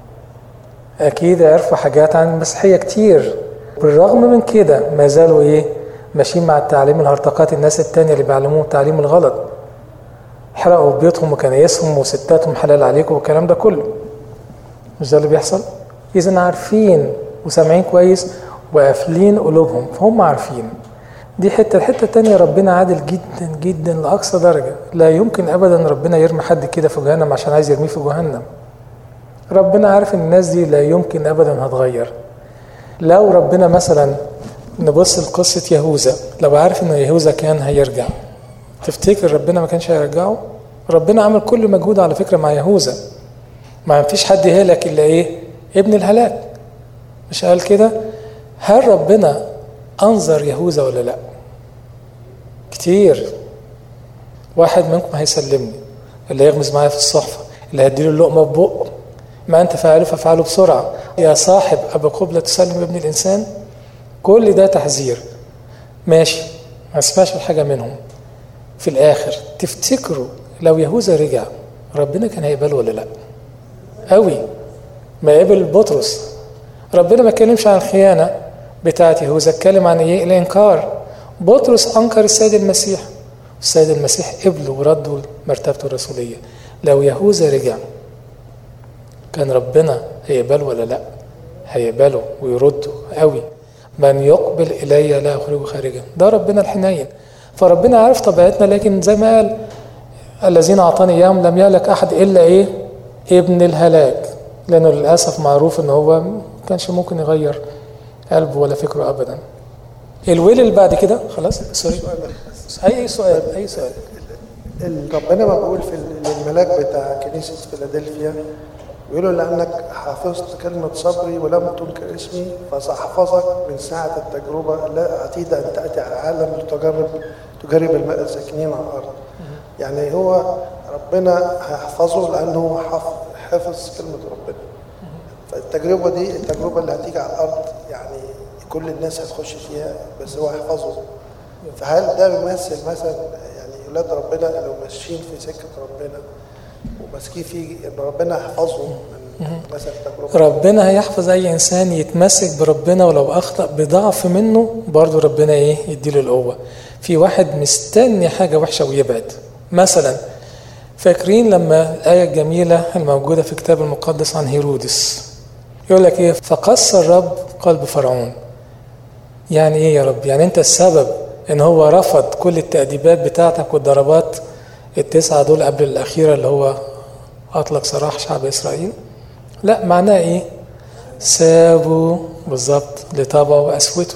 اكيد عرفوا حاجات عن المسيحية كتير، بالرغم من كده ما زالوا ايه؟ ماشيين مع التعليم الهرطقات الناس التانية اللي بيعلموهم التعليم الغلط، حرقوا بيوتهم وكنايسهم وستاتهم حلال عليكم والكلام ده كله. مش ده اللي بيحصل؟ إذن عارفين وسامعين كويس وقافلين قلوبهم، فهم عارفين. دي الحتة التانية ربنا عادل جدا جدا لأقصى درجة. لا يمكن أبدا ربنا يرمي حد كده في جهنم عشان عايز يرميه في جهنم. ربنا عارف ان الناس دي لا يمكن أبدا هتغير. لو ربنا مثلا نبص لقصة يهوذا، لو عارف ان يهوذا كان هيرجع، تفتكر ربنا ما كانش هيرجعه؟ ربنا عمل كل مجهود على فكرة مع يهوذا. ما فيش حد هلك إلا إيه؟ ابن الهلاك. مش قال كده؟ هل ربنا أنظر يهوذا ولا لا؟ كتير. واحد منكم هيسلمني، اللي يغمز معايا في الصحفة، اللي هيديله اللقمة ببقه، ما أنت فاعله فافعله بسرعة، يا صاحب أبا قبلة تسلم ابن الإنسان. كل ده تحذير. ماشي، ما اسمعش الحاجة منهم. في الآخر تفتكروا لو يهوذا رجع ربنا كان هيقبله ولا لا؟ قوي ما قبل بطرس. ربنا ما اتكلمش عن الخيانة بتاعت يهوذا، اتكلم عن ايه؟ الانكار. بطرس انكر السيد المسيح، السيد المسيح قبله ورده مرتبته الرسولية. لو يهوذا رجع كان ربنا هيقبله ولا لا؟ هيقبله ويرده قوي. من يقبل إلي لا أخرجه خارجا. ده ربنا الحنين. فربنا عارف طبيعتنا، لكن زي ما قال الذين أعطاني إياهم لم يهلك أحد إلا إيه؟ ابن الهلاك. لأنه للأسف معروف إن هو ما كانش ممكن يغير قلبه ولا فكره أبدا. الويل اللي بعد كده خلاص. سوري، أي سؤال. ربنا ما بيقول في الملاك بتاع كنيسة فيلادلفيا، يقولوا لأنك حافظت كلمة صبري ولم تنكر اسمي فسأحفظك من ساعة التجربة لا عتيدة أن تأتي على العالم تجرب الماء الساكنين على الأرض. يعني هو ربنا هيحفظه لأنه حافظ كلمة ربنا. فالتجربة دي التجربة اللي هتيجي على الأرض يعني كل الناس هتخش فيها، بس هو هيحفظه. فهل ده بيمثل مثلا يعني أولاد ربنا لو ماشيين في سكة ربنا وماسكين فيه ان ربنا يحفظهم من مثلا تجربه؟ ربنا هيحفظ اي انسان يتمسك بربنا، ولو اخطأ بضعف منه برضه ربنا ايه؟ يديله القوه. في واحد مستني حاجه وحشه ويبعد. مثلا فاكرين لما الايه الجميله الموجوده في الكتاب المقدس عن هيرودس، يقول لك ايه؟ فقسى الرب قلب فرعون. يعني ايه يا رب؟ يعني انت السبب ان هو رفض كل التأديبات بتاعتك والضربات ال9 دول قبل الأخيرة اللي هو أطلق سراح شعب إسرائيل؟ لا، معناه إيه؟ سابوا بالظبط لطبعه وقسوته.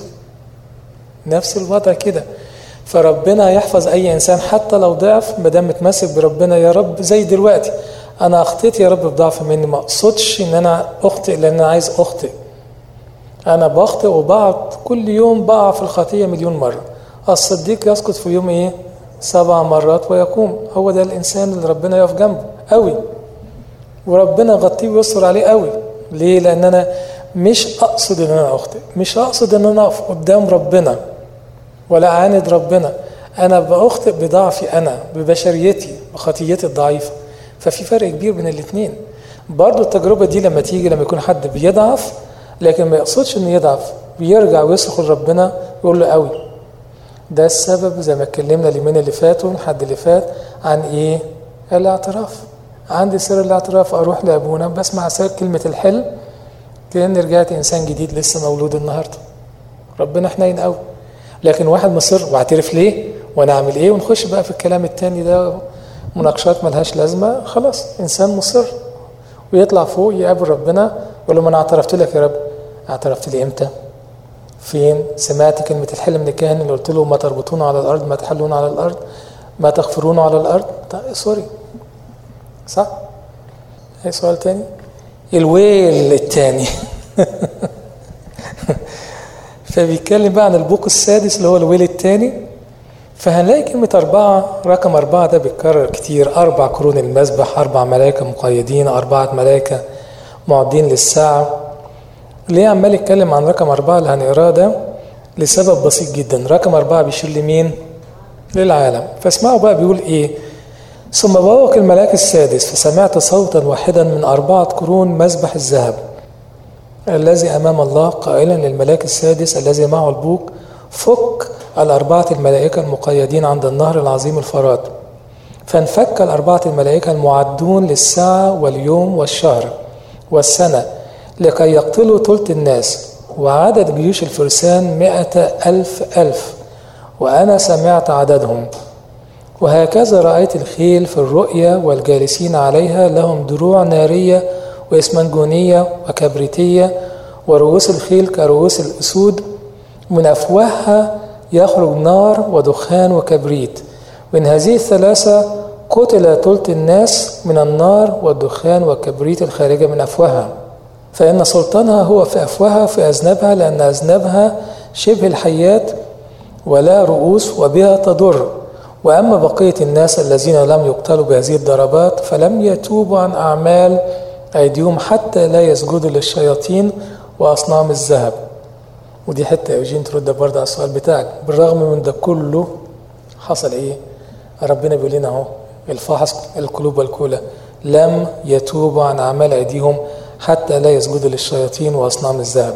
نفس الوضع كده. فربنا يحفظ أي إنسان حتى لو ضعف، مدام متمسك بربنا. يا رب زي دلوقتي أنا أخطيت يا رب بضعف مني، ما أقصدش إن أنا أخطئ لأن أنا عايز أخطئ. أنا بخطئ وبقع كل يوم، بقع في الخطية مليون مرة. الصديق يسقط في يوم إيه؟ 7 مرات ويقوم. هو ده الإنسان اللي ربنا يقف جنبه قوي، وربنا يغطيه ويستر عليه قوي. ليه؟ لأن أنا مش أقصد أن أنا أخطئ، مش أقصد أن أنا أقف قدام ربنا ولا أعاند ربنا. أنا بأخطئ بضعفي أنا، ببشريتي، بخطيتي الضعيفة. ففي فرق كبير بين الاثنين. برضو التجربة دي لما تيجي لما يكون حد بيضعف لكن ما يقصدش أنه يضعف، بيرجع ويصرخ لربنا يقول له قوي. ده السبب زي ما اتكلمنا اليومين اللي فاتوا الحد اللي فات عن ايه؟ الاعتراف. عندي سر الاعتراف، اروح لابونا بسمع سر كلمة الحل كأني رجعت انسان جديد لسه مولود النهاردة. ربنا حنين قوي. لكن واحد مصر واعترف ليه؟ ونعمل ايه، ونخش بقى في الكلام التاني ده مناقشات ملهاش لازمة. خلاص إنسان مصر ويطلع فوق يقابل ربنا يقول له ما أنا اعترفت لك يا رب. اعترفت لي إمتى؟ فين؟ سمعت كلمة الحل من الكاهن اللي قلت له ما تربطون على الأرض ما تحلون على الأرض ما تغفرون على الأرض؟ سوري، صح؟ أي سؤال تاني؟ الويل التاني فبيتكلم بقى عن البوق السادس اللي هو الويل التاني. فهنلاقي كلمة 4 رقم 4 ده بيتكرر كتير. 4 قرون المذبح، 4 ملائكة مقيدين، 4 ملائكة معدين للساعة. ليه عمال يتكلم عن رقم 4 اللي هنقراه ده؟ لسبب بسيط جدا. رقم 4 بيشير لمين؟ للعالم. فاسمعوا بقى بيقول ايه: ثم بوق الملاك السادس فسمعت صوتا واحدا من 4 قرون مذبح الذهب الذي أمام الله قائلا للملاك السادس الذي معه البوق: فك 4 الملائكة المقيدين عند النهر العظيم الفرات. فانفك 4 الملائكة المعدون للساعة واليوم والشهر والسنة لكي يقتلوا ثلث الناس، وعدد جيوش الفرسان 100,000 وأنا سمعت عددهم. وهكذا رأيت الخيل في الرؤيا والجالسين عليها لهم دروع نارية وإسمنجونية وكبريتية، ورؤوس الخيل كرؤوس الأسود، من أفواهها يخرج نار ودخان وكبريت. من هذه الثلاثة قتل ثلث الناس من النار والدخان والكبريت الخارجة من أفواهها، فإن سلطانها هو في أفواهها في أذنابها، لأن أذنابها شبه الحيات ولا رؤوس وبها تضر. وأما بقية الناس الذين لم يقتلوا بهذه الضربات فلم يتوبوا عن أعمال أيديهم حتى لا يسجدوا للشياطين وأصنام الذهب. ودي حتة يوجين ترد برضه على السؤال بتاعك. بالرغم من ده كله حصل إيه؟ ربنا بيقول لنا أهو الفاحص القلوب والكلى لم يتوبوا عن أعمال أيديهم حتى لا يسجدوا للشياطين وأصنام الذهب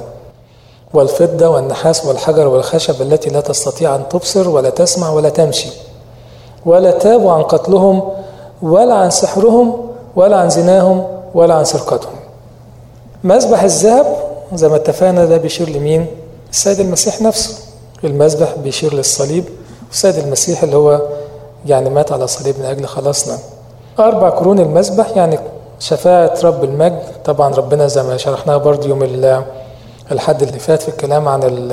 والفضة والنحاس والحجر والخشب التي لا تستطيع أن تبصر ولا تسمع ولا تمشي، ولا تابوا عن قتلهم ولا عن سحرهم ولا عن زناهم ولا عن سرقتهم. مذبح الذهب زي ما اتفقنا ده بيشير لمين؟ السيد المسيح نفسه. المذبح بيشير للصليب، والسيد المسيح اللي هو يعني مات على الصليب من أجل خلاصنا. 4 قرون المذبح يعني شفاعة رب المجد. طبعا ربنا زي ما شرحناها برضه يوم الحد اللي فات في الكلام عن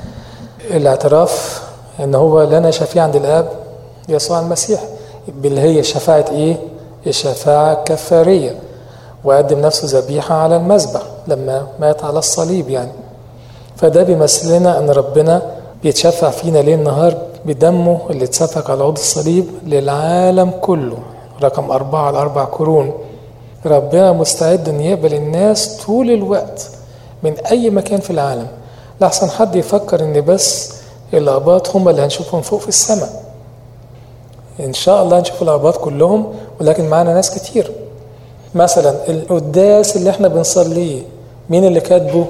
الاعتراف ان هو لنا شفيع عند الآب يسوع المسيح، اللي هي شفاعة ايه؟ الشفاعة الكفارية، وقدم نفسه ذبيحة على المذبح لما مات على الصليب يعني. فده بيمثل لنا ان ربنا بيتشفع فينا ليل نهار بدمه اللي اتسفك على عود الصليب للعالم كله. رقم 4 ال4 قرون. ربنا مستعد ان يقبل الناس طول الوقت من اي مكان في العالم. لحسن حد يفكر ان بس الاباط هم اللي هنشوفهم فوق في السماء. ان شاء الله هنشوف الاباط كلهم، ولكن معانا ناس كتير. مثلا القداس اللي احنا بنصليه مين اللي كاتبه؟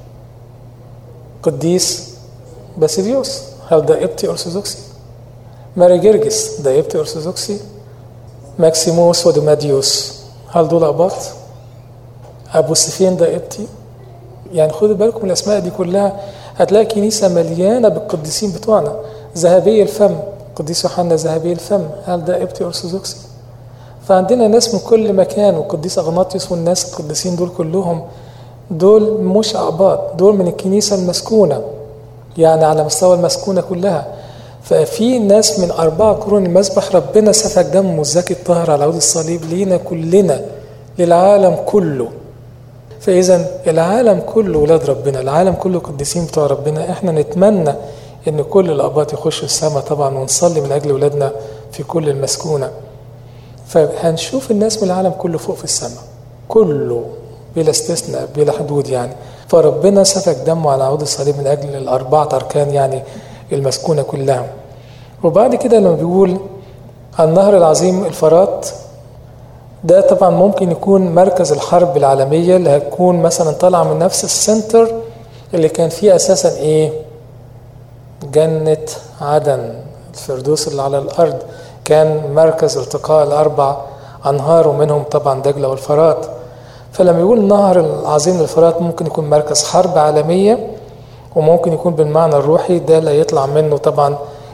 قديس باسيليوس. هل ده قبطي ارثوذكسي؟ ماري جرجس ده قبطي ارثوذكسي؟ ماكسيموس ودوماديوس هل دول اباط؟ ابو سفين ده قبطي؟ يعني خدوا بالكم من الاسماء دي كلها. هتلاقي كنيسه مليانه بالقديسين بتوعنا. ذهبي الفم قديس يوحنا ذهبي الفم هل ده قبطي ارثوذكسي؟ فعندنا ناس من كل مكان، والقديس اغناطيوس والناس القديسين دول كلهم دول مش اقباط، دول من الكنيسه المسكونه يعني على مستوى المسكونه كلها. ففي ناس من 4 قرون المذبح ربنا سفك دمه الزكي الطاهر على عود الصليب لينا كلنا، للعالم كله. فاذا العالم كله ولاد ربنا، العالم كله قديسين بتوع ربنا. احنا نتمنى ان كل الاباط يخشوا السماء طبعا، ونصلي من اجل ولادنا في كل المسكونه. فهنشوف الناس من العالم كله فوق في السماء كله بلا استثناء بلا حدود يعني. فربنا سفك دمه على عود الصليب من اجل ال4 أركان يعني المسكونه كلها. وبعد كده لما بيقول النهر العظيم الفرات، ده طبعا ممكن يكون مركز الحرب العالميه اللي هتكون مثلا طالعه من نفس السنتر اللي كان فيه اساسا ايه؟ جنه عدن، الفردوس اللي على الارض، كان مركز التقاء ال4 أنهار ومنهم طبعا دجلة والفرات. فلما يقول النهر العظيم للفرات ممكن يكون مركز حرب عالمية، وممكن يكون بالمعنى الروحي ده اللي يطلع منه طبعا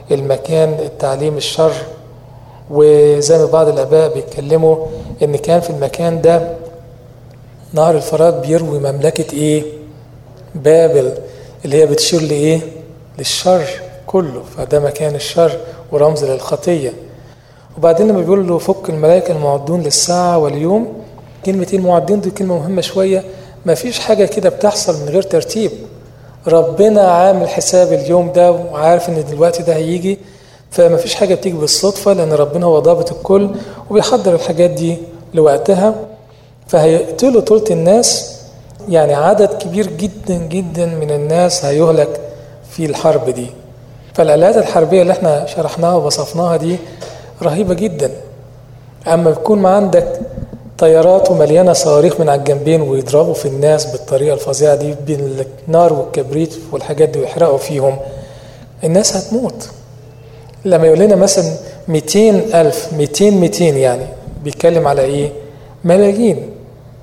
المكان التعليم الشر. وزي ما بعض الآباء بيتكلموا إن كان في المكان ده نهر الفرات بيروي مملكة بابل، اللي هي بتشير لإيه؟ للشر كله، فده مكان الشر ورمز للخطية. وبعدين لما بيقول له فك الملائكة المعدون للساعة واليوم، كلمة المعدين دي كلمة مهمة شوية. ما فيش حاجة كده بتحصل من غير ترتيب. ربنا عامل حساب اليوم ده وعارف ان الوقت ده هيجي، فما فيش حاجة بتيجي بالصدفة، لأن ربنا هو ضابط الكل وبيحضر الحاجات دي لوقتها. فهيقتلوا ثلث الناس، يعني عدد كبير جدا جدا من الناس هيهلك في الحرب دي. فالآلات الحربية اللي احنا شرحناها ووصفناها دي رهيبة جدا. أما بيكون ما عندك طيارات ومليانة صواريخ من على الجنبين ويضربوا في الناس بالطريقة الفظيعة دي بالنار والكبريت والحاجات دي ويحرقوا فيهم، الناس هتموت. لما يقول لنا مثلا 200,000 200 يعني بيتكلم على ايه؟ ملايين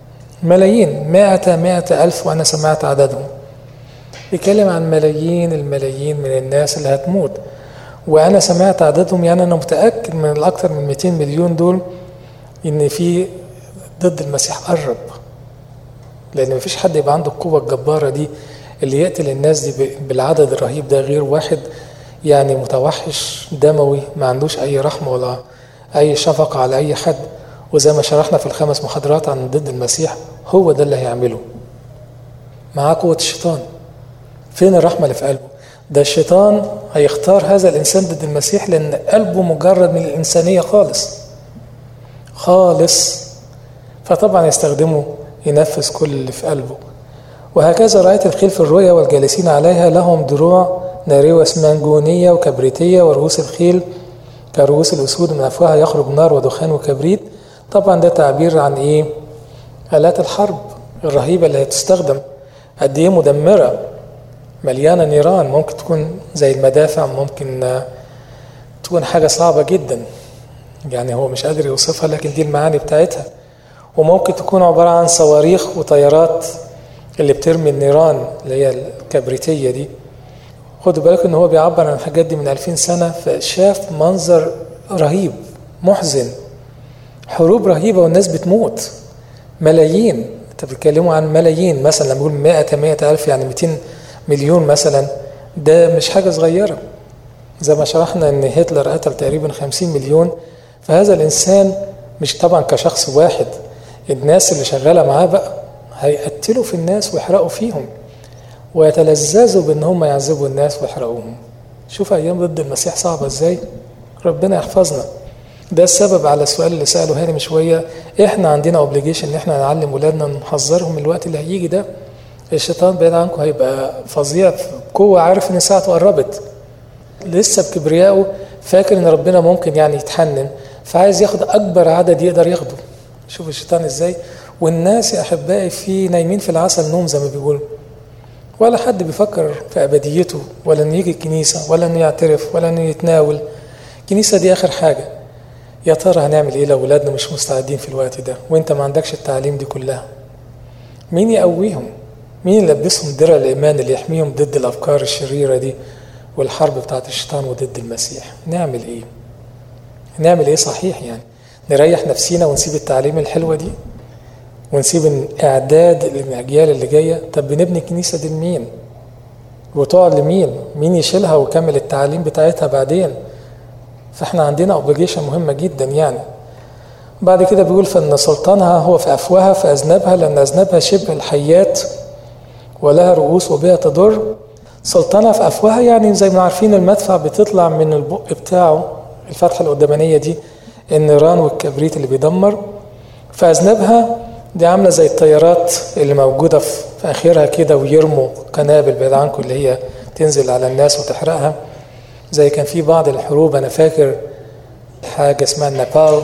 100,000 وأنا سمعت عددهم. بيتكلم عن الملايين من الناس اللي هتموت، وأنا سمعت عددهم. يعني أنا متأكد من الأكثر من 200 مليون دول إن في ضد المسيح قرب، لأن مفيش حد يبقى عنده القوة الجبارة دي اللي يقتل الناس دي بالعدد الرهيب ده، غير واحد يعني متوحش دموي ما عندوش أي رحمة ولا أي شفقة على أي حد. وزي ما شرحنا في ال5 محاضرات عن ضد المسيح، هو ده اللي هيعمله. معاه قوة الشيطان. فين الرحمة اللي في قلبه؟ ده الشيطان هيختار هذا الإنسان ضد المسيح، لأن قلبه مجرد من الإنسانية خالص. فطبعا يستخدمه ينفذ كل اللي في قلبه. وهكذا رأيت الخيل في الرؤيا والجالسين عليها لهم دروع نارية واسمنجونية وكبريتية، ورؤوس الخيل كرؤوس الأسود، من أفواهها يخرج نار ودخان وكبريت. طبعا ده تعبير عن ايه؟ آلات الحرب الرهيبة اللي هتستخدم. قد ايه مدمرة، مليانة نيران، ممكن تكون زي المدافع، ممكن تكون حاجة صعبة جدا، يعني هو مش قادر يوصفها، لكن دي المعاني بتاعتها. وممكن تكون عبارة عن صواريخ وطيارات اللي بترمي النيران اللي هي الكبريتية دي. خدوا بالك ان هو بيعبر عن الحاجات دي من 2000 سنة، فشاف منظر رهيب محزن، حروب رهيبة والناس بتموت ملايين. انت بتتكلموا عن ملايين، مثلا لما نقول 100,000 يعني 200 مليون مثلا، ده مش حاجة صغيرة. زي ما شرحنا ان هتلر قتل تقريبا 50 مليون. فهذا الانسان مش طبعا كشخص واحد، الناس اللي شغالة معاه بقى هيقتلوا في الناس ويحرقوا فيهم ويتلذذوا بان هم يعذبوا الناس ويحرقوهم. شوف ايام ضد المسيح صعبة ازاي. ربنا يحفظنا. ده السبب على السؤال اللي سأله هاني من شوية، احنا عندنا اوبليجيشن ان احنا نعلم ولادنا نحذرهم الوقت اللي هيجي ده. الشيطان بعيد عنكم هيبقى فظيع بقوة، عارف ان ساعته قربت، لسه بكبريائه فاكر ان ربنا ممكن يعني يتحنن، فعايز ياخد اكبر عدد يقدر ياخده. شوف الشيطان ازاي. والناس يا احبائي في نايمين في العسل نوم زي ما بيقولوا، ولا حد بيفكر في ابديته، ولا انه يجي الكنيسة، ولا انه يعترف، ولا انه يتناول. الكنيسة دي اخر حاجة. يا ترى هنعمل ايه لو ولادنا مش مستعدين في الوقت ده وانت ما عندكش التعليم دي كلها؟ مين يقويهم؟ مين يلبسهم درع الايمان اللي يحميهم ضد الافكار الشريرة دي والحرب بتاعت الشيطان وضد المسيح؟ نعمل ايه؟ نعمل ايه صحيح؟ يعني نريح نفسينا ونسيب التعليم الحلوة دي ونسيب اعداد الاجيال اللي جاية؟ طب بنبني الكنيسة دي لمين؟ وتقعد لمين؟ مين يشيلها ويكمل التعليم بتاعتها بعدين؟ فاحنا عندنا اوبليجيشن مهمة جدا يعني. بعد كده بيقول فان سلطانها هو في افواهها فاذنبها، لان اذنبها شبه الحيات ولها رؤوس وبها تضر. سلطانها في افواهها يعني زي ما عارفين المدفع بتطلع من البق بتاعه، الفتحة القدامانية دي النيران والكبريت اللي بيدمر. فاذنبها دي عاملة زي الطيارات اللي موجودة في اخرها كده، ويرموا قنابل بعيد عنكم اللي هي تنزل على الناس وتحرقها. زي كان في بعض الحروب، أنا فاكر حاجة اسمها النابال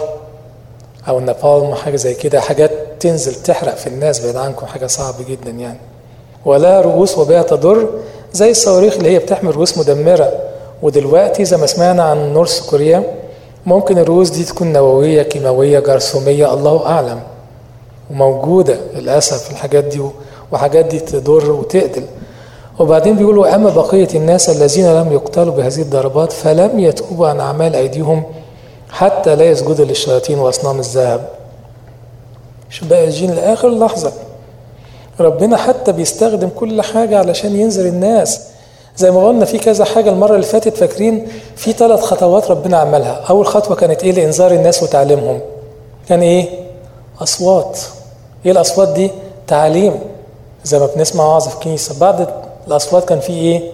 أو النابالم، حاجة زي كده، حاجات تنزل تحرق في الناس بعيد عنكم، حاجة صعبة جدا يعني. ولا رؤوس وبها تضر، زي الصواريخ اللي هي بتحمل رؤوس مدمرة. ودلوقتي زي ما سمعنا عن نورث كوريا، ممكن الرؤوس دي تكون نووية، كيماوية، جرثومية، الله أعلم، وموجودة للأسف الحاجات دي، وحاجات دي تضر وتقتل. وبعدين بيقولوا أما بقية الناس الذين لم يقتلوا بهذه الضربات فلم يتوبوا عن أعمال أيديهم حتى لا يسجدوا للشياطين وأصنام الذهب. شو بقى جين لآخر لحظة. ربنا حتى بيستخدم كل حاجة علشان ينذر الناس. زي ما قلنا في كذا حاجة المرة اللي فاتت، فاكرين في 3 خطوات ربنا عملها. أول خطوة كانت إيه؟ لإنذار الناس وتعليمهم. كان إيه؟ أصوات. إيه الأصوات دي؟ تعليم، زي ما بنسمع وعظ في الكنيسة. بعد الأصوات كان في إيه؟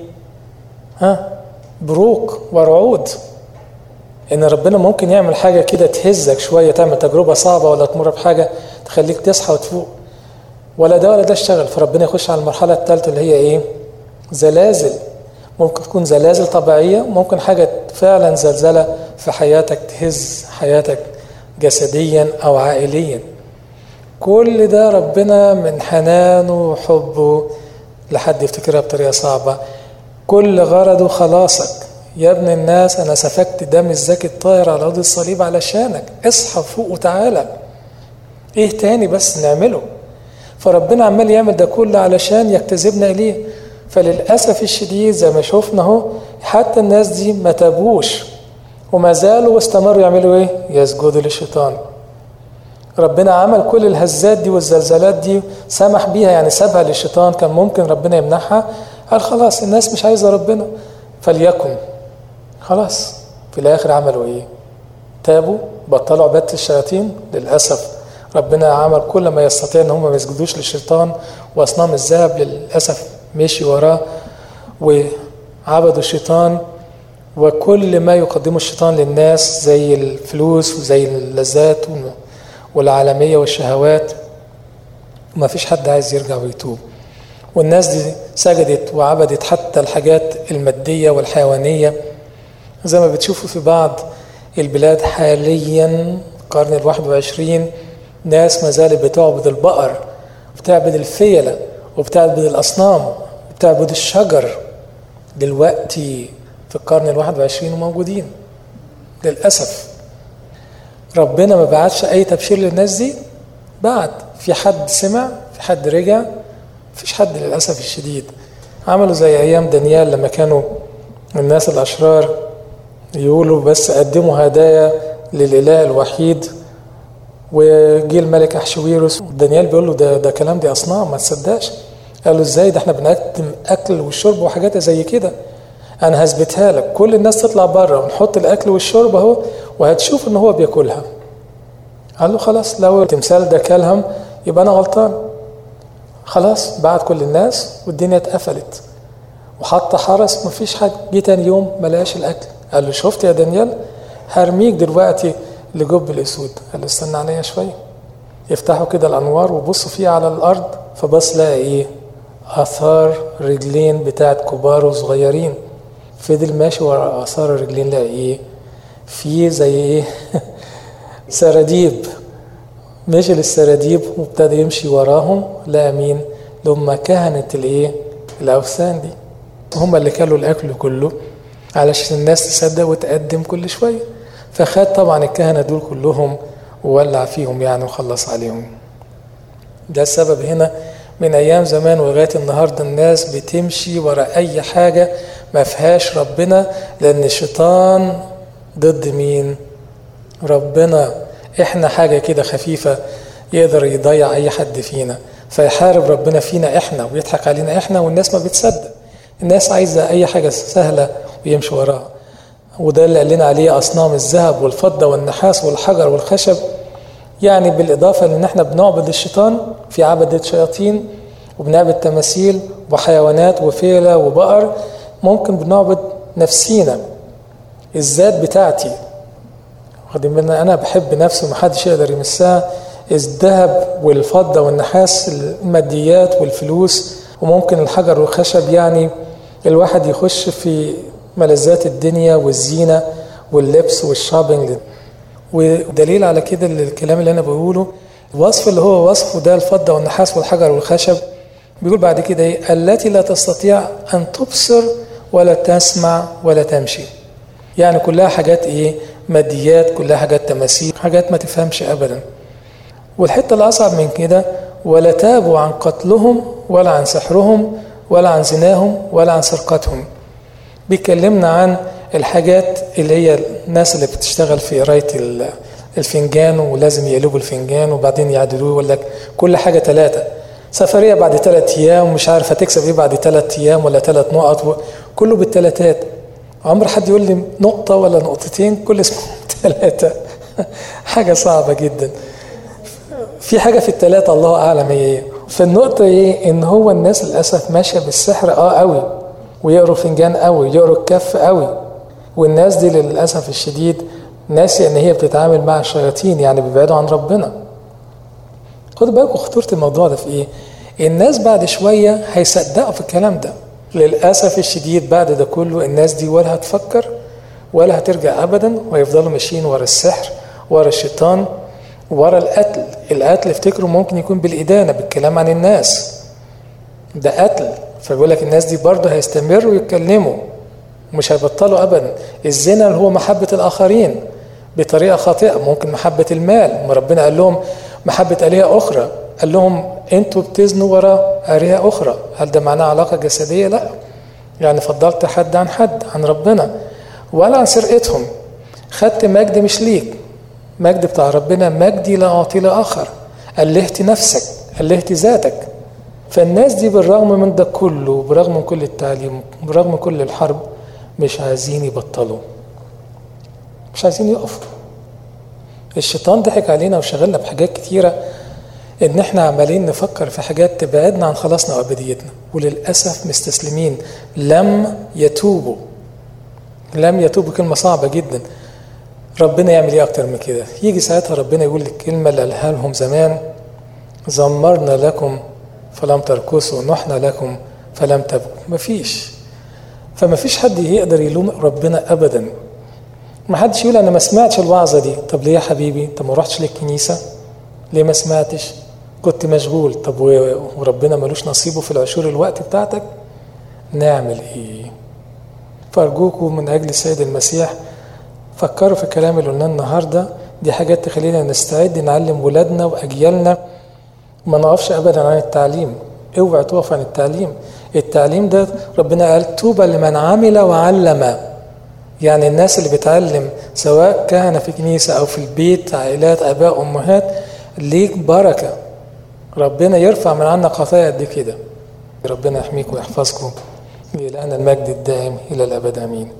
بروق ورعود. إن ربنا ممكن يعمل حاجة كده تهزك شوية، تعمل تجربة صعبة ولا تمر بحاجة تخليك تصحى وتفوق، ولا ده ولا ده اشتغل. فربنا يخش على المرحلة الثالثة اللي هي إيه؟ زلازل. ممكن تكون زلازل طبيعية، ممكن حاجة فعلا زلزلة في حياتك تهز حياتك جسديا أو عائليا. كل ده ربنا من حنانه وحبه لحد يفتكرها بطريقة صعبة. كل غرضه خلاصك. يا ابن الناس أنا سفكت دم الزكي الطاهر على عود الصليب علشانك، اصحى فوق وتعالى. ايه تاني بس نعمله؟ فربنا عمال يعمل ده كله علشان يجتذبنا إليه. فللأسف الشديد زي ما شوفنا اهو، حتى الناس دي ما تابوش وما زالوا واستمروا يعملوا ايه؟ يسجدوا للشيطان. ربنا عمل كل الهزات دي والزلزالات دي، سمح بيها، يعني سابها للشيطان. كان ممكن ربنا يمنعها، قال خلاص الناس مش عايزة ربنا فليكن. خلاص في الآخر عملوا ايه؟ تابوا، بطلوا عبادة الشياطين. للأسف ربنا عمل كل ما يستطيع ان هم ما يسجدوش للشيطان وأصنام الذهب. للأسف مشي وراه وعبدوا الشيطان وكل ما يقدمه الشيطان للناس زي الفلوس وزي اللذات والعالمية والشهوات. وما فيش حد عايز يرجع ويتوب. والناس دي سجدت وعبدت حتى الحاجات المادية والحيوانية، زي ما بتشوفوا في بعض البلاد حاليا القرن 21 ناس ما زالت بتعبد البقر، بتعبد الفيلة، وبتعبد الأصنام، وبتعبد الشجر. دلوقتي في القرن 21 وموجودين للأسف. ربنا ما بعتش أي تبشير للناس دي. بعد في حد سمع، في حد رجع، فيش حد للأسف الشديد. عملوا زي أيام دانيال لما كانوا الناس الأشرار يقولوا بس قدموا هدايا للإله الوحيد، وجي الملك أحشويروس دانيال بيقول له ده كلام، دي أصنام ما تصدقش. قال له ازاي؟ ده احنا بنقدم أكل والشرب وحاجات زي كده. أنا هثبتها لك، كل الناس تطلع بره ونحط الأكل والشرب أهو وهتشوف إن هو بياكلها. قال له خلاص لو التمثال ده كلهم يبقى أنا غلطان. خلاص بعد كل الناس والدنيا اتقفلت وحط حرس، مفيش حاجة. جه تاني يوم ملاقاش الأكل. قال له شفت يا دانيال؟ هرميك دلوقتي لجب الأسود. قال له استنى عليا شوية. يفتحوا كده الأنوار وبصوا فيه على الأرض، فبص لقى إيه؟ آثار رجلين بتاعت كبار وصغيرين. فضل ماشي ورا آثار الرجلين، لقى إيه؟ فيه زي إيه؟ سراديب. مشي للسراديب وابتدى يمشي وراهم. لقى مين؟ لما كهنة الإيه؟ الأوثان دي. هم اللي كانوا الأكل كله علشان الناس تصدق وتقدم كل شوية. فخد طبعا الكهنة دول كلهم وولع فيهم يعني وخلص عليهم. ده السبب هنا من أيام زمان ولغاية النهاردة الناس بتمشي ورا أي حاجة ما فيهاش ربنا، لأن الشيطان ضد مين؟ ربنا. إحنا حاجة كده خفيفة يقدر يضيع أي حد فينا، فيحارب ربنا فينا إحنا ويضحك علينا إحنا، والناس ما بتصدق. الناس عايزة أي حاجة سهلة ويمشي وراها. وده اللي قال لنا عليه أصنام الذهب والفضة والنحاس والحجر والخشب. يعني بالإضافة لأن احنا بنعبد الشيطان في عبدة شياطين، وبنعبد تماثيل وحيوانات وفيلة وبقر، ممكن بنعبد نفسينا، الذات بتاعتي. واخدين بالنا؟ أنا بحب نفسي ومحدش يقدر يمسها. الذهب والفضة والنحاس الماديات والفلوس، وممكن الحجر والخشب. يعني الواحد يخش في ملذات الدنيا والزينة واللبس والشوبينج. ودليل على كده الكلام اللي أنا بقوله، الوصف اللي هو وصفه ده الفضة والنحاس والحجر والخشب، بيقول بعد كده إيه؟ التي لا تستطيع أن تبصر ولا تسمع ولا تمشي. يعني كلها حاجات إيه؟ ماديات، كلها حاجات تماثيل، حاجات ما تفهمش أبدا. والحتة الأصعب من كده، ولا تابوا عن قتلهم ولا عن سحرهم ولا عن زناهم ولا عن سرقتهم. بيكلمنا عن الحاجات اللي هي الناس اللي بتشتغل في قراية الفنجان ولازم يقلبوا الفنجان وبعدين يعدلوه، يقول لك كل حاجة 3 سفرية بعد 3 أيام، ومش عارف هتكسب ايه بعد 3 أيام ولا 3 نقط، كله بالتلاتات. عمر حد يقول لي نقطة ولا نقطتين، كل اسمه 3. حاجة صعبة جدا. في حاجة في ال3 الله أعلم هي ايه. فالنقطة ايه؟ ان هو الناس للأسف ماشية بالسحر قوي، ويقروا فنجان قوي، يقروا الكف قوي. والناس دي للأسف الشديد ناسي ان هي بتتعامل مع الشياطين، يعني بيبعدوا عن ربنا. خدوا بالكم خطورة الموضوع ده في ايه؟ الناس بعد شوية هيصدقوا في الكلام ده. للأسف الشديد بعد ده كله الناس دي ولا هتفكر ولا هترجع أبدا، ويفضلوا ماشيين ورا السحر، ورا الشيطان، ورا القتل. القتل افتكروا ممكن يكون بالإدانة، بالكلام عن الناس، ده قتل. فبيقول لك الناس دي برضه هيستمروا يتكلموا، مش هيبطلوا أبدا. الزنا اللي هو محبة الآخرين بطريقة خاطئة، ممكن محبة المال. ما ربنا قال لهم محبة آلهة أخرى، قال لهم انتوا بتزنوا ورا آلهة أخرى. هل ده معناه علاقة جسدية؟ لا، يعني فضلت حد عن حد، عن ربنا. ولا عن سرقتهم، خدت مجد مش ليك، مجد بتاع ربنا، مجدي لا أعطي لآخر. ألهت نفسك، ألهت ذاتك. فالناس دي بالرغم من ده كله، برغم من كل التعليم، برغم من كل الحرب، مش عايزين يبطلوا، مش عايزين يقفوا. الشيطان ضحك علينا وشغلنا بحاجات كتيرة، ان احنا عمالين نفكر في حاجات تبعدنا عن خلاصنا وابديتنا، وللأسف مستسلمين. لم يتوبوا. لم يتوبوا كلمة صعبة جدا. ربنا يعمل ايه اكتر من كده؟ يجي ساعتها ربنا يقول الكلمة اللي قالها لهم زمان: زمرنا لكم فلم ترقصوا، نحنا لكم فلم تبكوا. مفيش. فمفيش حد يقدر يلوم ربنا ابدا. ما حدش يقول انا ما سمعتش الوعظة دي. طب ليه يا حبيبي؟ طب ما رحتش للكنيسة؟ ليه ما سمعتش؟ كنت مشغول. طب وربنا ملوش نصيبه في العشور الوقت بتاعتك؟ نعمل ايه؟ فارجوكم من اجل السيد المسيح فكروا في الكلام اللي قلناه النهارده. دي حاجات تخلينا نستعد نعلم ولادنا واجيالنا. ما نقفش ابدا عن التعليم. اوعى تقف عن التعليم. التعليم ده ربنا قال طوبى لمن عمل وعلم. يعني الناس اللي بتعلم، سواء كان في كنيسة او في البيت، عائلات، اباء، امهات، ليك بركة. ربنا يرفع من عنا خطايا قد كده. ربنا يحميكم ويحفظكم. لأن المجد الدائم إلى الأبد. آمين.